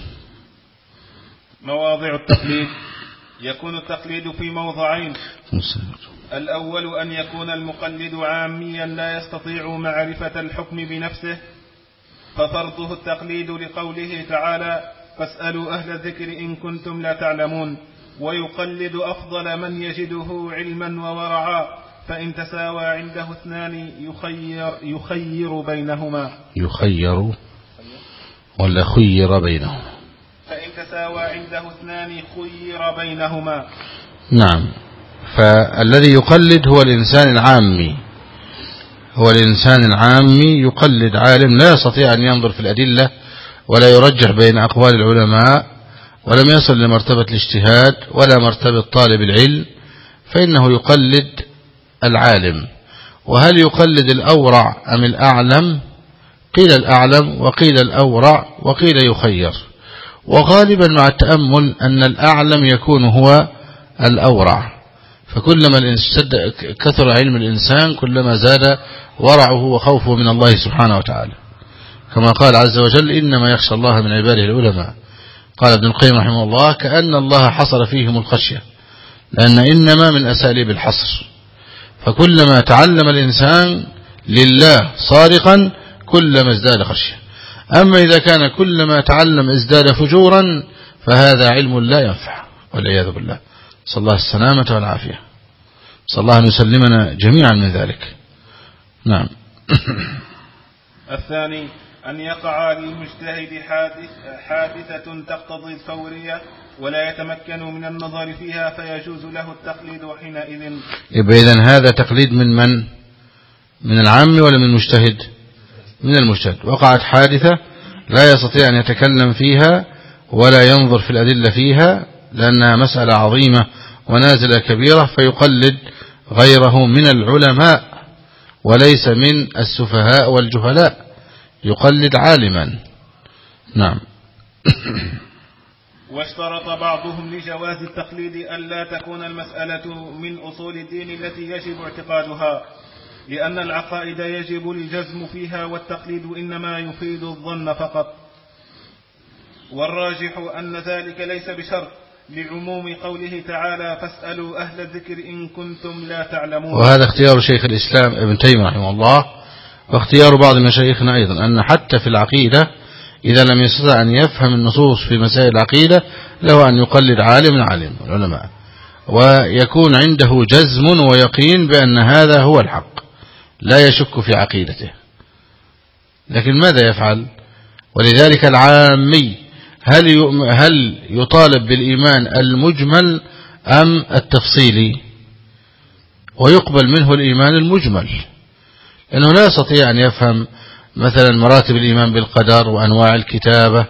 مواضع التقليد. يكون التقليد في موضعين: الأول أن يكون المقلد عاميا لا يستطيع معرفة الحكم بنفسه، ففرضه التقليد لقوله تعالى: فاسألوا أهل الذكر إن كنتم لا تعلمون، ويقلد أفضل من يجده علما وورعا، فإن تساوى عنده اثنان يخير بينهما. يخير ولا خير بينهما؟ فإن تساوى عنده اثنان خير بينهما. نعم. فالذي يقلد هو الإنسان العامي، يقلد عالم لا يستطيع أن ينظر في الأدلة ولا يرجح بين أقوال العلماء، ولم يصل لمرتبة الاجتهاد ولا مرتبة طالب العلم، فإنه يقلد العالم. وهل يقلد الأورع أم الأعلم؟ قيل الأعلم وقيل الأورع وقيل يخير، وغالبا مع التأمل أن الأعلم يكون هو الأورع، فكلما كثر علم الإنسان كلما زاد ورعه وخوفه من الله سبحانه وتعالى، كما قال عز وجل: إنما يخشى الله من عباده العلماء. قال ابن القيم رحمه الله: كأن الله حصر فيهم الخشية، لأن إنما من أساليب الحصر، فكلما تعلم الإنسان لله صادقا كلما ازداد خشية. أما إذا كان كلما تعلم ازداد فجورا فهذا علم لا ينفع والعياذ بالله، صلى الله السلامة والعافية، صلى الله أن يسلمنا جميعا من ذلك. نعم. الثاني أن يقع للمجتهد حادثة تقتضي الفورية ولا يتمكن من النظر فيها فيجوز له التقليد حينئذ. يبقى إذن هذا تقليد من العام ولا من المجتهد؟ من المجتهد. وقعت حادثة لا يستطيع أن يتكلم فيها ولا ينظر في الأدلة فيها لأنها مسألة عظيمة ونازلة كبيرة، فيقلد غيره من العلماء وليس من السفهاء والجهلاء، يقلد عالما. نعم. واشترط بعضهم لجواز التقليد ألا تكون المسألة من أصول الدين التي يجب اعتقادها، لأن العقائد يجب الجزم فيها، والتقليد إنما يفيد الظن فقط. والراجح أن ذلك ليس بشرط لعموم قوله تعالى: فاسألوا أهل الذكر إن كنتم لا تعلمون. وهذا اختيار شيخ الإسلام ابن تيمية رحمه الله، واختيار بعض مشايخنا أيضا، أن حتى في العقيدة إذا لم يستطع أن يفهم النصوص في مسائل العقيدة له أن يقلد عالم العلماء، ويكون عنده جزم ويقين بأن هذا هو الحق لا يشك في عقيدته. لكن ماذا يفعل؟ ولذلك العامي هل يطالب بالإيمان المجمل أم التفصيلي؟ ويقبل منه الإيمان المجمل، لأنه لا يستطيع أن يفهم مثلا مراتب الإيمان بالقدر وأنواع الكتابة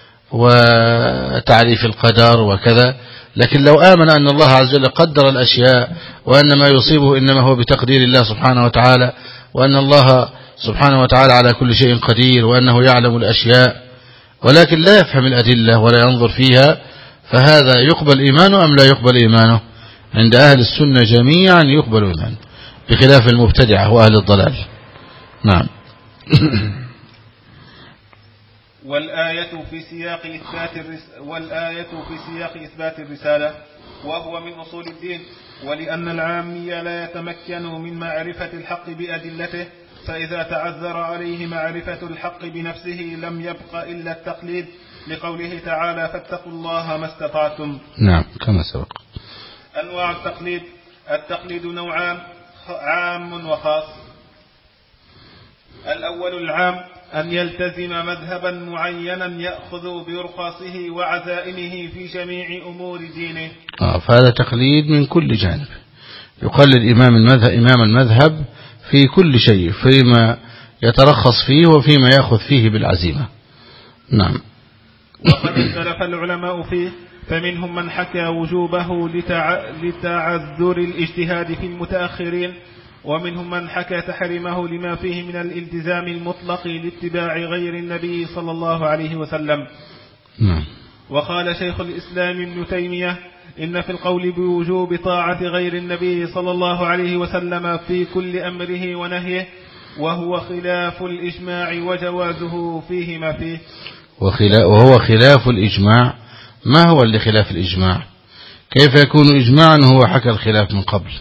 وتعريف القدر وكذا، لكن لو آمن أن الله عز وجل قدر الأشياء وأن ما يصيبه إنما هو بتقدير الله سبحانه وتعالى، وأن الله سبحانه وتعالى على كل شيء قدير، وأنه يعلم الأشياء، ولكن لا يفهم الأدلة ولا ينظر فيها، فهذا يقبل إيمانه أم لا يقبل إيمانه؟ عند أهل السنة جميعا يقبل إيمانه، بخلاف المبتدعة وأهل الضلال. نعم. والآية في سياق إثبات الرسالة، وهو من أصول الدين، ولأن العامي لا يتمكن من معرفة الحق بأدلته، فإذا تعذر عليه معرفة الحق بنفسه لم يبق إلا التقليد، لقوله تعالى: فاتقوا الله ما استطعتم. نعم كما سبق. أنواع التقليد نوعان: عام وخاص. الأول العام، أن يلتزم مذهبا معينا يأخذ برخصه وعزائمه في جميع أمور دينه. فهذا تقليد من كل جانب، يقلد إمام المذهب في كل شيء، فيما يترخص فيه وفيما يأخذ فيه بالعزيمة. نعم. وقد اختلف العلماء فيه، فمنهم من حكى وجوبه لتعذر الاجتهاد في المتأخرين، ومنهم من حكى تحريمه لما فيه من الالتزام المطلق لاتباع غير النبي صلى الله عليه وسلم. وقال شيخ الإسلام ابن تيمية إن في القول بوجوب طاعة غير النبي صلى الله عليه وسلم في كل أمره ونهيه وهو خلاف الإجماع وجوازه فيه ما فيه. وهو خلاف الإجماع. ما هو اللي خلاف الإجماع؟ كيف يكون إجماعا هو حكى الخلاف من قبل؟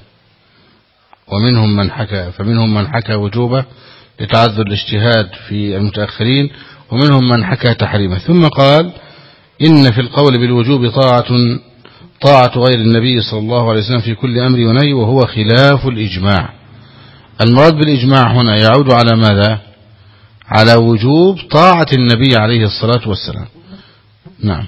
فمنهم من حكى وجوبه لتعذر الاجتهاد في المتأخرين، ومنهم من حكى تحريمه، ثم قال إن في القول بالوجوب طاعة غير النبي صلى الله عليه وسلم في كل أمر ونهي وهو خلاف الإجماع. المراد بالإجماع هنا يعود على ماذا؟ على وجوب طاعة النبي عليه الصلاة والسلام. نعم.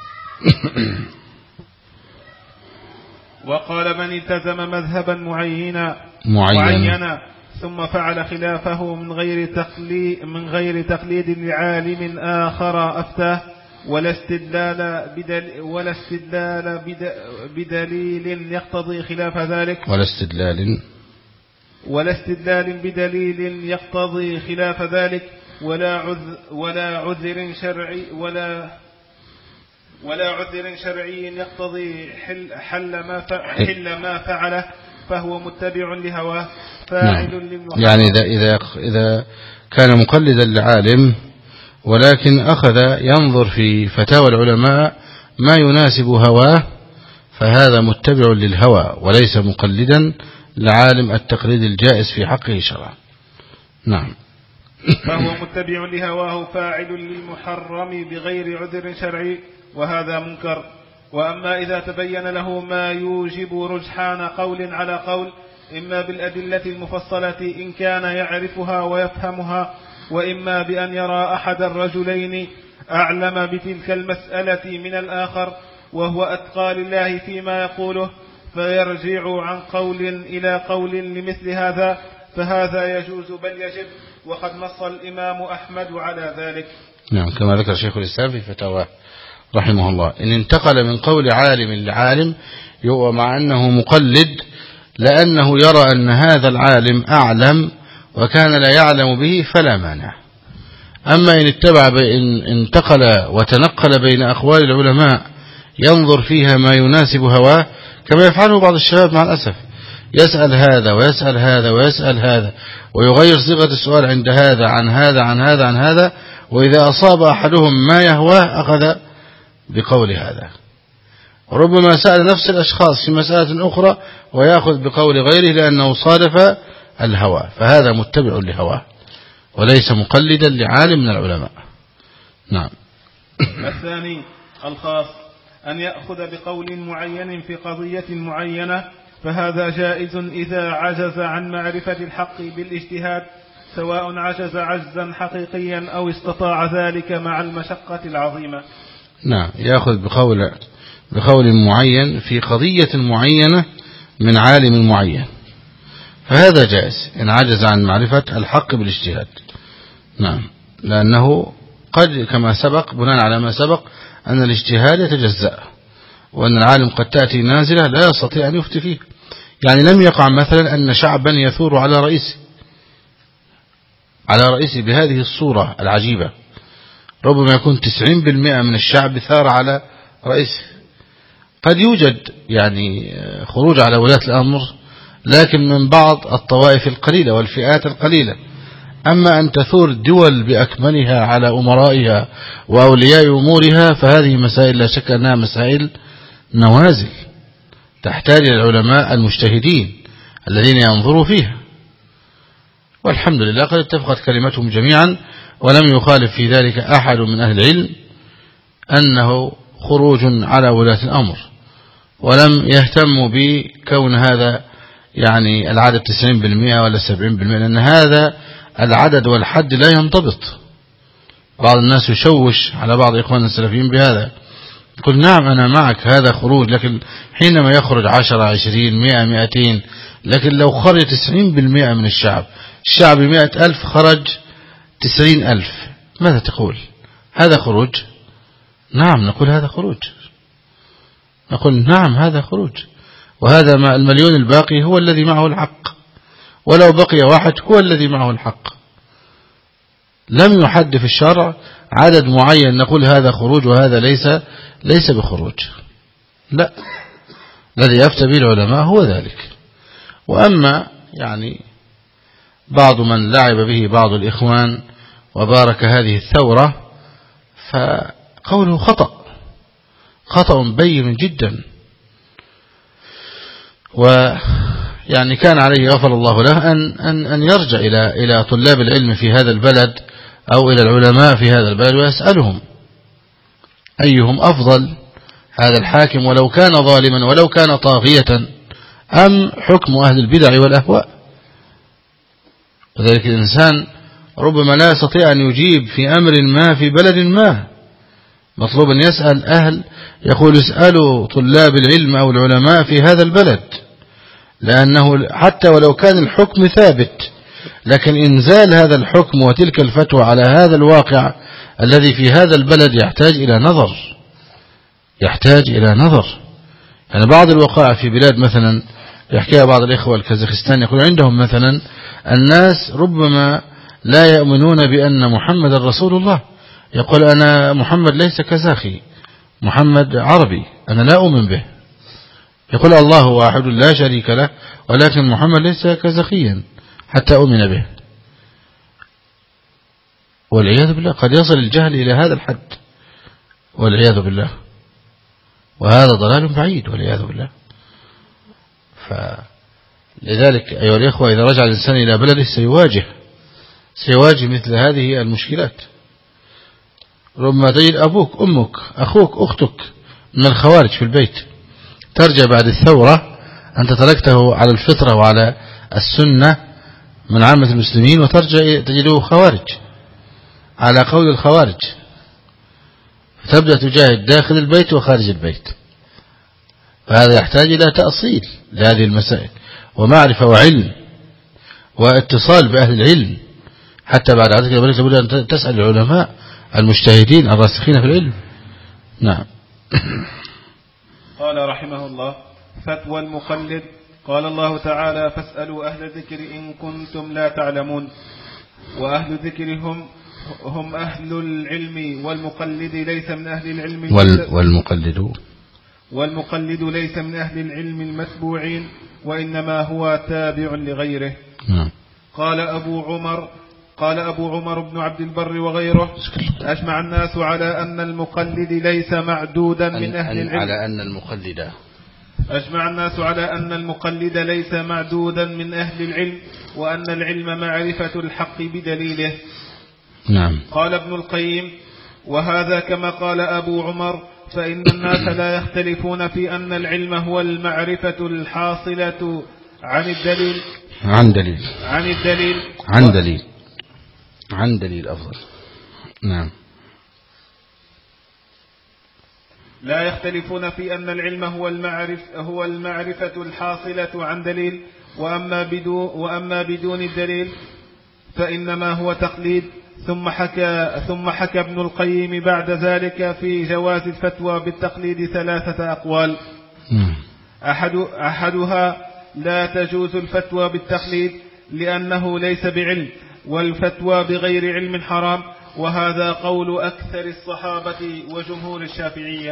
وقال من التزم مذهبا معينا ثم فعل خلافه من غير تقليد لعالم آخر أفتاه ولا استدلال بدليل يقتضي خلاف ذلك ولا عذر شرعي يقتضي حل ما فعله فهو متبع لهواه فاعل للمحرم. يعني إذا كان مقلدا لعالم ولكن أخذ ينظر في فتاوى العلماء ما يناسب هواه فهذا متبع للهوى وليس مقلدا لعالم التقليد الجائز في حقه شرعا. نعم. فهو متبع لهواه فاعل للمحرم بغير عذر شرعي وهذا منكر. وأما إذا تبين له ما يوجب رجحان قول على قول إما بالأدلة المفصلة إن كان يعرفها ويفهمها وإما بأن يرى أحد الرجلين أعلم بتلك المسألة من الآخر وهو أتقى لله فيما يقوله فيرجع عن قول إلى قول لمثل هذا فهذا يجوز بل يجب وقد نص الإمام أحمد على ذلك. نعم كما ذكر شيخ الإسلام في فتاواه رحمه الله إن انتقل من قول عالم لعالم ومع أنه مقلد لأنه يرى أن هذا العالم أعلم وكان لا يعلم به فلا مانع. أما إن انتقل وتنقل بين أقوال العلماء ينظر فيها ما يناسب هواه كما يفعله بعض الشباب مع الأسف يسأل هذا ويسأل هذا ويسأل هذا ويغير صيغة السؤال عند هذا عن هذا عن هذا عن هذا وإذا أصاب أحدهم ما يهواه أخذ بقول هذا وربما سأل نفس الأشخاص في مسألة أخرى ويأخذ بقول غيره لأنه صادف الهوى فهذا متبع لهواه وليس مقلدا لعالم من العلماء. نعم. الثاني الخاص أن يأخذ بقول معين في قضية معينة فهذا جائز إذا عجز عن معرفة الحق بالاجتهاد سواء عجز عجزا حقيقيا أو استطاع ذلك مع المشقة العظيمة. نعم يأخذ بقول معين في قضية معينة من عالم معين فهذا جائز إن عجز عن معرفة الحق بالاجتهاد. نعم لأنه قد كما سبق بناء على ما سبق أن الاجتهاد يتجزأ وأن العالم قد تأتي نازلة لا يستطيع أن يفتي فيه. يعني لم يقع مثلا أن شعبا يثور على رئيسه بهذه الصورة العجيبة ربما يكون 90% من الشعب ثار على رئيسه. قد يوجد يعني خروج على ولاة الأمر لكن من بعض الطوائف القليلة والفئات القليلة. أما أن تثور دول بأكملها على أمرائها وأولياء أمورها فهذه مسائل لا شك أنها مسائل نوازل تحتاج إلى العلماء المجتهدين الذين ينظروا فيها والحمد لله قد اتفقت كلمتهم جميعا ولم يخالف في ذلك أحد من أهل العلم أنه خروج على ولاة الأمر ولم يهتموا بكون هذا يعني العدد 90% ولا 70% لأن هذا العدد والحد لا ينضبط. بعض الناس يشوش على بعض إخواننا السلفيين بهذا يقول نعم أنا معك هذا خروج لكن حينما يخرج 10 20 100 200 لكن لو خرج 90% من الشعب 100,000 خرج 90,000 ماذا تقول؟ هذا خروج؟ نعم نقول هذا خروج نقول نعم هذا خروج وهذا ما المليون الباقي هو الذي معه الحق ولو بقي واحد هو الذي معه الحق. لم يحد في الشرع عدد معين نقول هذا خروج وهذا ليس بخروج، لا، الذي يفتى به العلماء هو ذلك. وأما يعني بعض من لعب به بعض الإخوان وبارك هذه الثورة فقوله خطأ بين جدا، ويعني كان عليه غفر الله له أن يرجع إلى طلاب العلم في هذا البلد أو إلى العلماء في هذا البلد ويسألهم أيهم أفضل، هذا الحاكم ولو كان ظالما ولو كان طاغية أم حكم أهل البدع والأهواء. وذلك الإنسان ربما لا يستطيع أن يجيب في أمر ما في بلد ما، مطلوب أن يسأل يقول اسألوا طلاب العلم أو العلماء في هذا البلد، لأنه حتى ولو كان الحكم ثابت لكن إنزال هذا الحكم وتلك الفتوى على هذا الواقع الذي في هذا البلد يحتاج إلى نظر. يعني بعض الوقائع في بلاد مثلا يحكيها بعض الإخوة الكازاخستان، يقول عندهم مثلا الناس ربما لا يؤمنون بأن محمد رسول الله، يقول أنا محمد ليس كزاخي، محمد عربي، أنا لا أؤمن به. يقول الله واحد لا شريك له ولكن محمد ليس كزاخيا حتى أؤمن به. والعياذ بالله قد يصل الجهل إلى هذا الحد والعياذ بالله، وهذا ضلال بعيد والعياذ بالله. فلذلك أيها الإخوة إذا رجع الإنسان إلى بلده سيواجه مثل هذه المشكلات. ربما تجد أبوك أمك أخوك أختك من الخوارج في البيت، ترجع بعد الثورة أنت تركته على الفطرة وعلى السنة من عامة المسلمين وترجع تجده خوارج على قول الخوارج، فتبدأ تجاهد داخل البيت وخارج البيت. فهذا يحتاج إلى تأصيل لهذه المسائل ومعرفة وعلم واتصال بأهل العلم، حتى بعد ذلك لابد أن تسأل العلماء المجتهدين الراسخين في العلم. نعم. قال رحمه الله: فتوى المقلد. قال الله تعالى: فاسألوا أهل الذكر إن كنتم لا تعلمون. وأهل الذكر هم أهل العلم، والمقلد ليس من أهل العلم والمقلد ليس من أهل العلم المتبوعين، وإنما هو تابع لغيره. قال أبو عمر بن عبد البر وغيره: أجمع الناس على أن المقلد ليس معدودا من أهل العلم. أجمع الناس على أن المقلد ليس معدودا من أهل العلم، وأن العلم معرفة الحق بدليله. نعم. قال ابن القيم: وهذا كما قال أبو عمر، فإن الناس لا يختلفون في أن العلم هو المعرفة الحاصلة عن دليل أفضل. نعم. لا يختلفون في أن العلم هو المعرفة الحاصلة عن دليل، وأما بدون الدليل فإنما هو تقليد. ثم حكى ابن القيم بعد ذلك في جواز الفتوى بالتقليد 3 أقوال. أحدها: لا تجوز الفتوى بالتقليد لأنه ليس بعلم، والفتوى بغير علم حرام، وهذا قول أكثر الصحابة وجمهور الشافعية.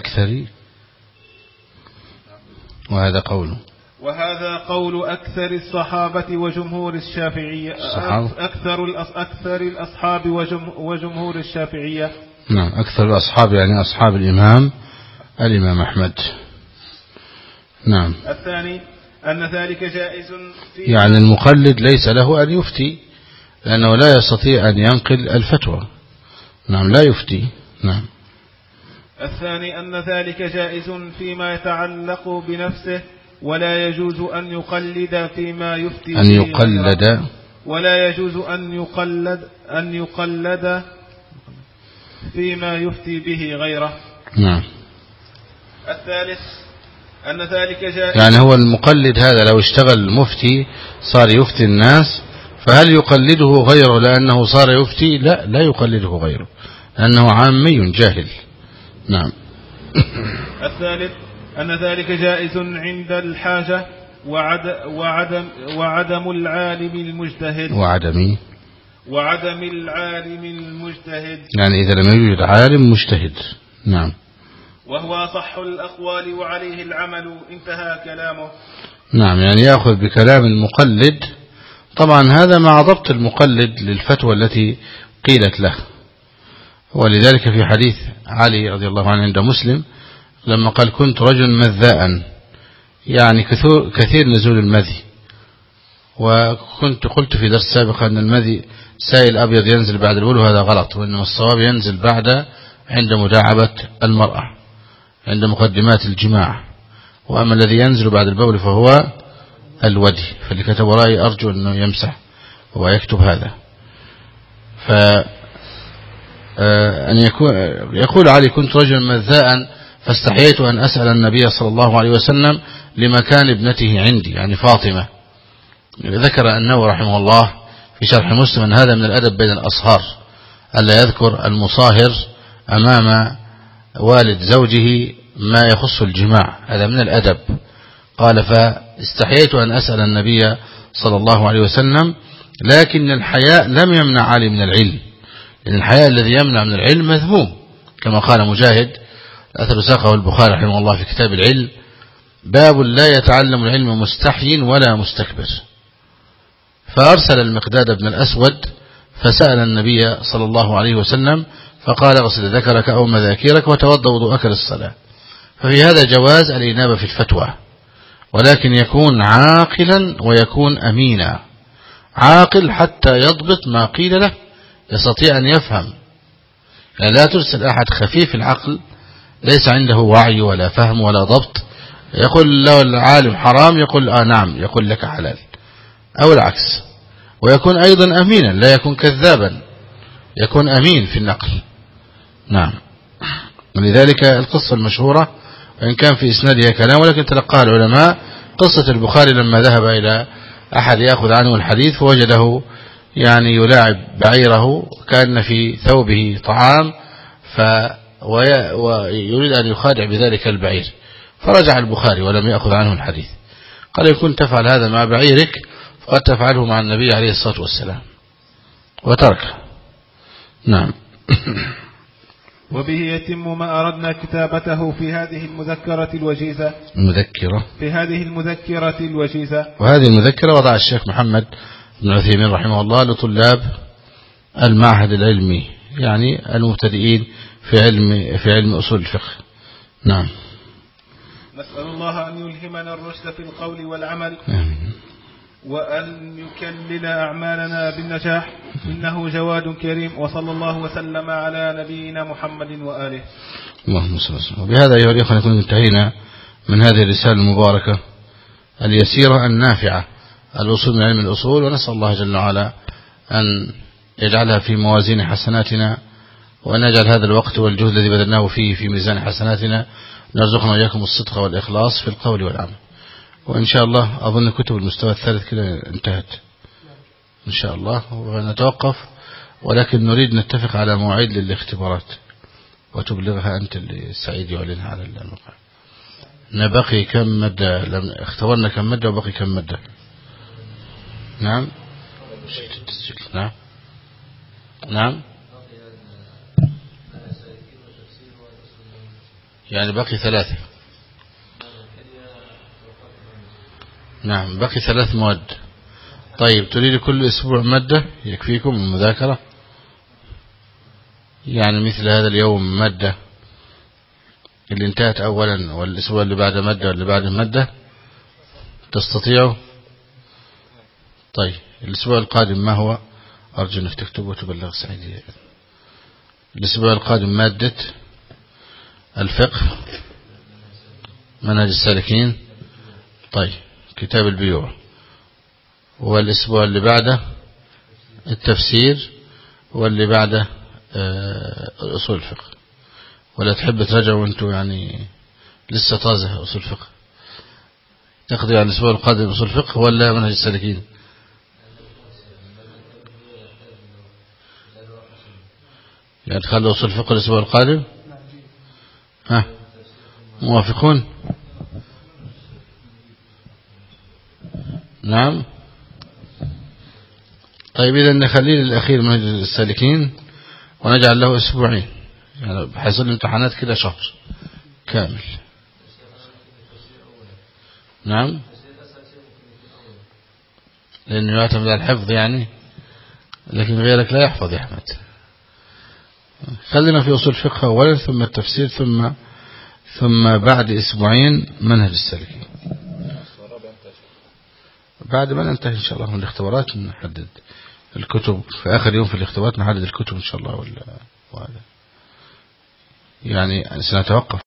وهذا قول أكثر الصحابة وجمهور الشافعية. أكثر الأصحاب وجمهور الشافعية. نعم. أكثر الأصحاب يعني أصحاب الإمام أحمد. نعم. الثاني أن ذلك جائز يعني المقلد ليس له أن يفتي، لأنه لا يستطيع أن ينقل الفتوى. نعم. لا يفتي. نعم. الثاني أن ذلك جائز فيما يتعلق بنفسه، ولا يجوز أن يقلد فيما يفتي به، ولا يجوز أن يقلد فيما يفتي به غيره. نعم. الثالث أن ذلك جائز، يعني هو المقلد هذا لو اشتغل مفتي صار يفتي الناس، فهل يقلده غيره لأنه صار يفتي؟ لا يقلده غيره، لأنه عامي جاهل. نعم. الثالث أن ذلك جائز عند الحاجة، وعدم العالم المجتهد وعدم العالم المجتهد، يعني إذا لم يوجد عالم مجتهد. نعم. وهو أصح الأقوال وعليه العمل. انتهى كلامه. نعم، يعني يأخذ بكلام المقلد. طبعا هذا مع ضبط المقلد للفتوى التي قيلت له. ولذلك في حديث علي رضي الله عنه عند مسلم لما قال كنت رجل مذاء، يعني كثير نزول المذي. وكنت قلت في درس سابق أن المذي سائل أبيض ينزل بعد البول، وهذا غلط، وإنما الصواب ينزل بعد عند مداعبة المرأة عند مقدمات الجماع. وأما الذي ينزل بعد البول فهو الودي. فاللي كتب ورائي أرجو أنه يمسح ويكتب هذا. أن يقول علي كنت رجلا مذاء فاستحييت أن أسأل النبي صلى الله عليه وسلم لمكان ابنته عندي، يعني فاطمة. ذكر النووي رحمه الله في شرح مسلم أن هذا من الأدب بين الأصهار، ألا يذكر المصاهر أمام والد زوجه ما يخص الجماع، هذا من الأدب. قال فاستحييت أن أسأل النبي صلى الله عليه وسلم، لكن الحياء لم يمنع علي من العلم، لأن الحياء الذي يمنع من العلم مذموم كما قال مجاهد. أثر ساقه البخاري رحمه الله في كتاب العلم: باب لا يتعلم العلم مستحي ولا مستكبر. فأرسل المقداد بن الأسود فسأل النبي صلى الله عليه وسلم فقال اغسل ذكرك أو مذاكيرك وتوضأ وضوءك للصلاة. ففي هذا جواز الإنابة في الفتوى، ولكن يكون عاقلا ويكون أمينا. عاقل حتى يضبط ما قيل له، يستطيع أن يفهم. يعني لا ترسل أحد خفيف العقل ليس عنده وعي ولا فهم ولا ضبط، يقول له العالم حرام يقول نعم، يقول لك حلال، أو العكس. ويكون أيضا أمينا، لا يكون كذابا، يكون أمين في النقل. نعم. ولذلك القصة المشهورة وإن كان في إسنادها كلام ولكن تلقاها العلماء، قصة البخاري لما ذهب إلى أحد يأخذ عنه الحديث فوجده يعني يلاعب بعيره كأن في ثوبه طعام، ويريد أن يخادع بذلك البعير، فرجع البخاري ولم يأخذ عنه الحديث. قال إن كنت تفعل هذا مع بعيرك فقد تفعله مع النبي عليه الصلاة والسلام، وتركه. نعم. وبه يتم ما أردنا كتابته في هذه المذكرة الوجيزة. وهذه المذكرة وضع الشيخ محمد بن عثيمين رحمه الله لطلاب المعهد العلمي، يعني المبتدئين في علم أصول الفقه. نعم. نسأل الله أن يلهمنا الرشد في القول والعمل، وأن يكلل أعمالنا بالنجاح، إنه جواد كريم. وصلى الله وسلم على نبينا محمد وآله. اللهم صل وسلم. وبهذا أيها الإخوة نكون انتهينا من هذه الرسالة المباركة اليسيرة النافعة، الوصول من علم الأصول، ونسأل الله جل وعلا أن يجعلها في موازين حسناتنا، وأن يجعل هذا الوقت والجهد الذي بذلناه فيه في ميزان حسناتنا، نرزقنا وإياكم الصدق والإخلاص في القول والعمل. وإن شاء الله أظن كتب المستوى الثالث كده انتهت إن شاء الله، ونتوقف، ولكن نريد نتفق على موعد للاختبارات وتبلغها أنت اللي سعيد يعلنها على الموقع. نبقي كم مادة؟ اختبرنا كم مادة وبقي كم مادة؟ نعم. نعم. يعني بقي 3. نعم، بقي 3 مواد. طيب تريد كل أسبوع مادة يكفيكم المذاكرة؟ يعني مثل هذا اليوم مادة اللي انتهت أولا، والأسبوع اللي بعد مادة، واللي بعد مادة، تستطيعوا؟ طيب الأسبوع القادم ما هو؟ أرجو أنك تكتب وتبلغ سعيدي. الأسبوع القادم مادة الفقه، منهج السالكين، طيب كتاب البيوع. والأسبوع اللي بعده التفسير، واللي بعده أصول الفقه. ولا تحب ترجعوا وانتوا يعني لسه طازه أصول الفقه؟ تقضي على الأسبوع القادم أصول الفقه ولا منهج السالكين؟ يعني تخلوا أصول الفقه الأسبوع القادم؟ ها، موافقون؟ نعم. طيب إذا نخليه الأخير من السالكين ونجعل له أسبوعين، يعني حيصل الامتحانات كده شهر كامل. نعم، لأنه يعتمد على الحفظ يعني، لكن غيرك لا يحفظ يا أحمد. خلينا في أصول الفقه أولا ثم التفسير ثم بعد أسبوعين منهج السالكين. بعد ما ننتهي إن شاء الله من الاختبارات نحدد الكتب في آخر يوم في الاختبارات، نحدد الكتب إن شاء الله ولا يعني سنتوقف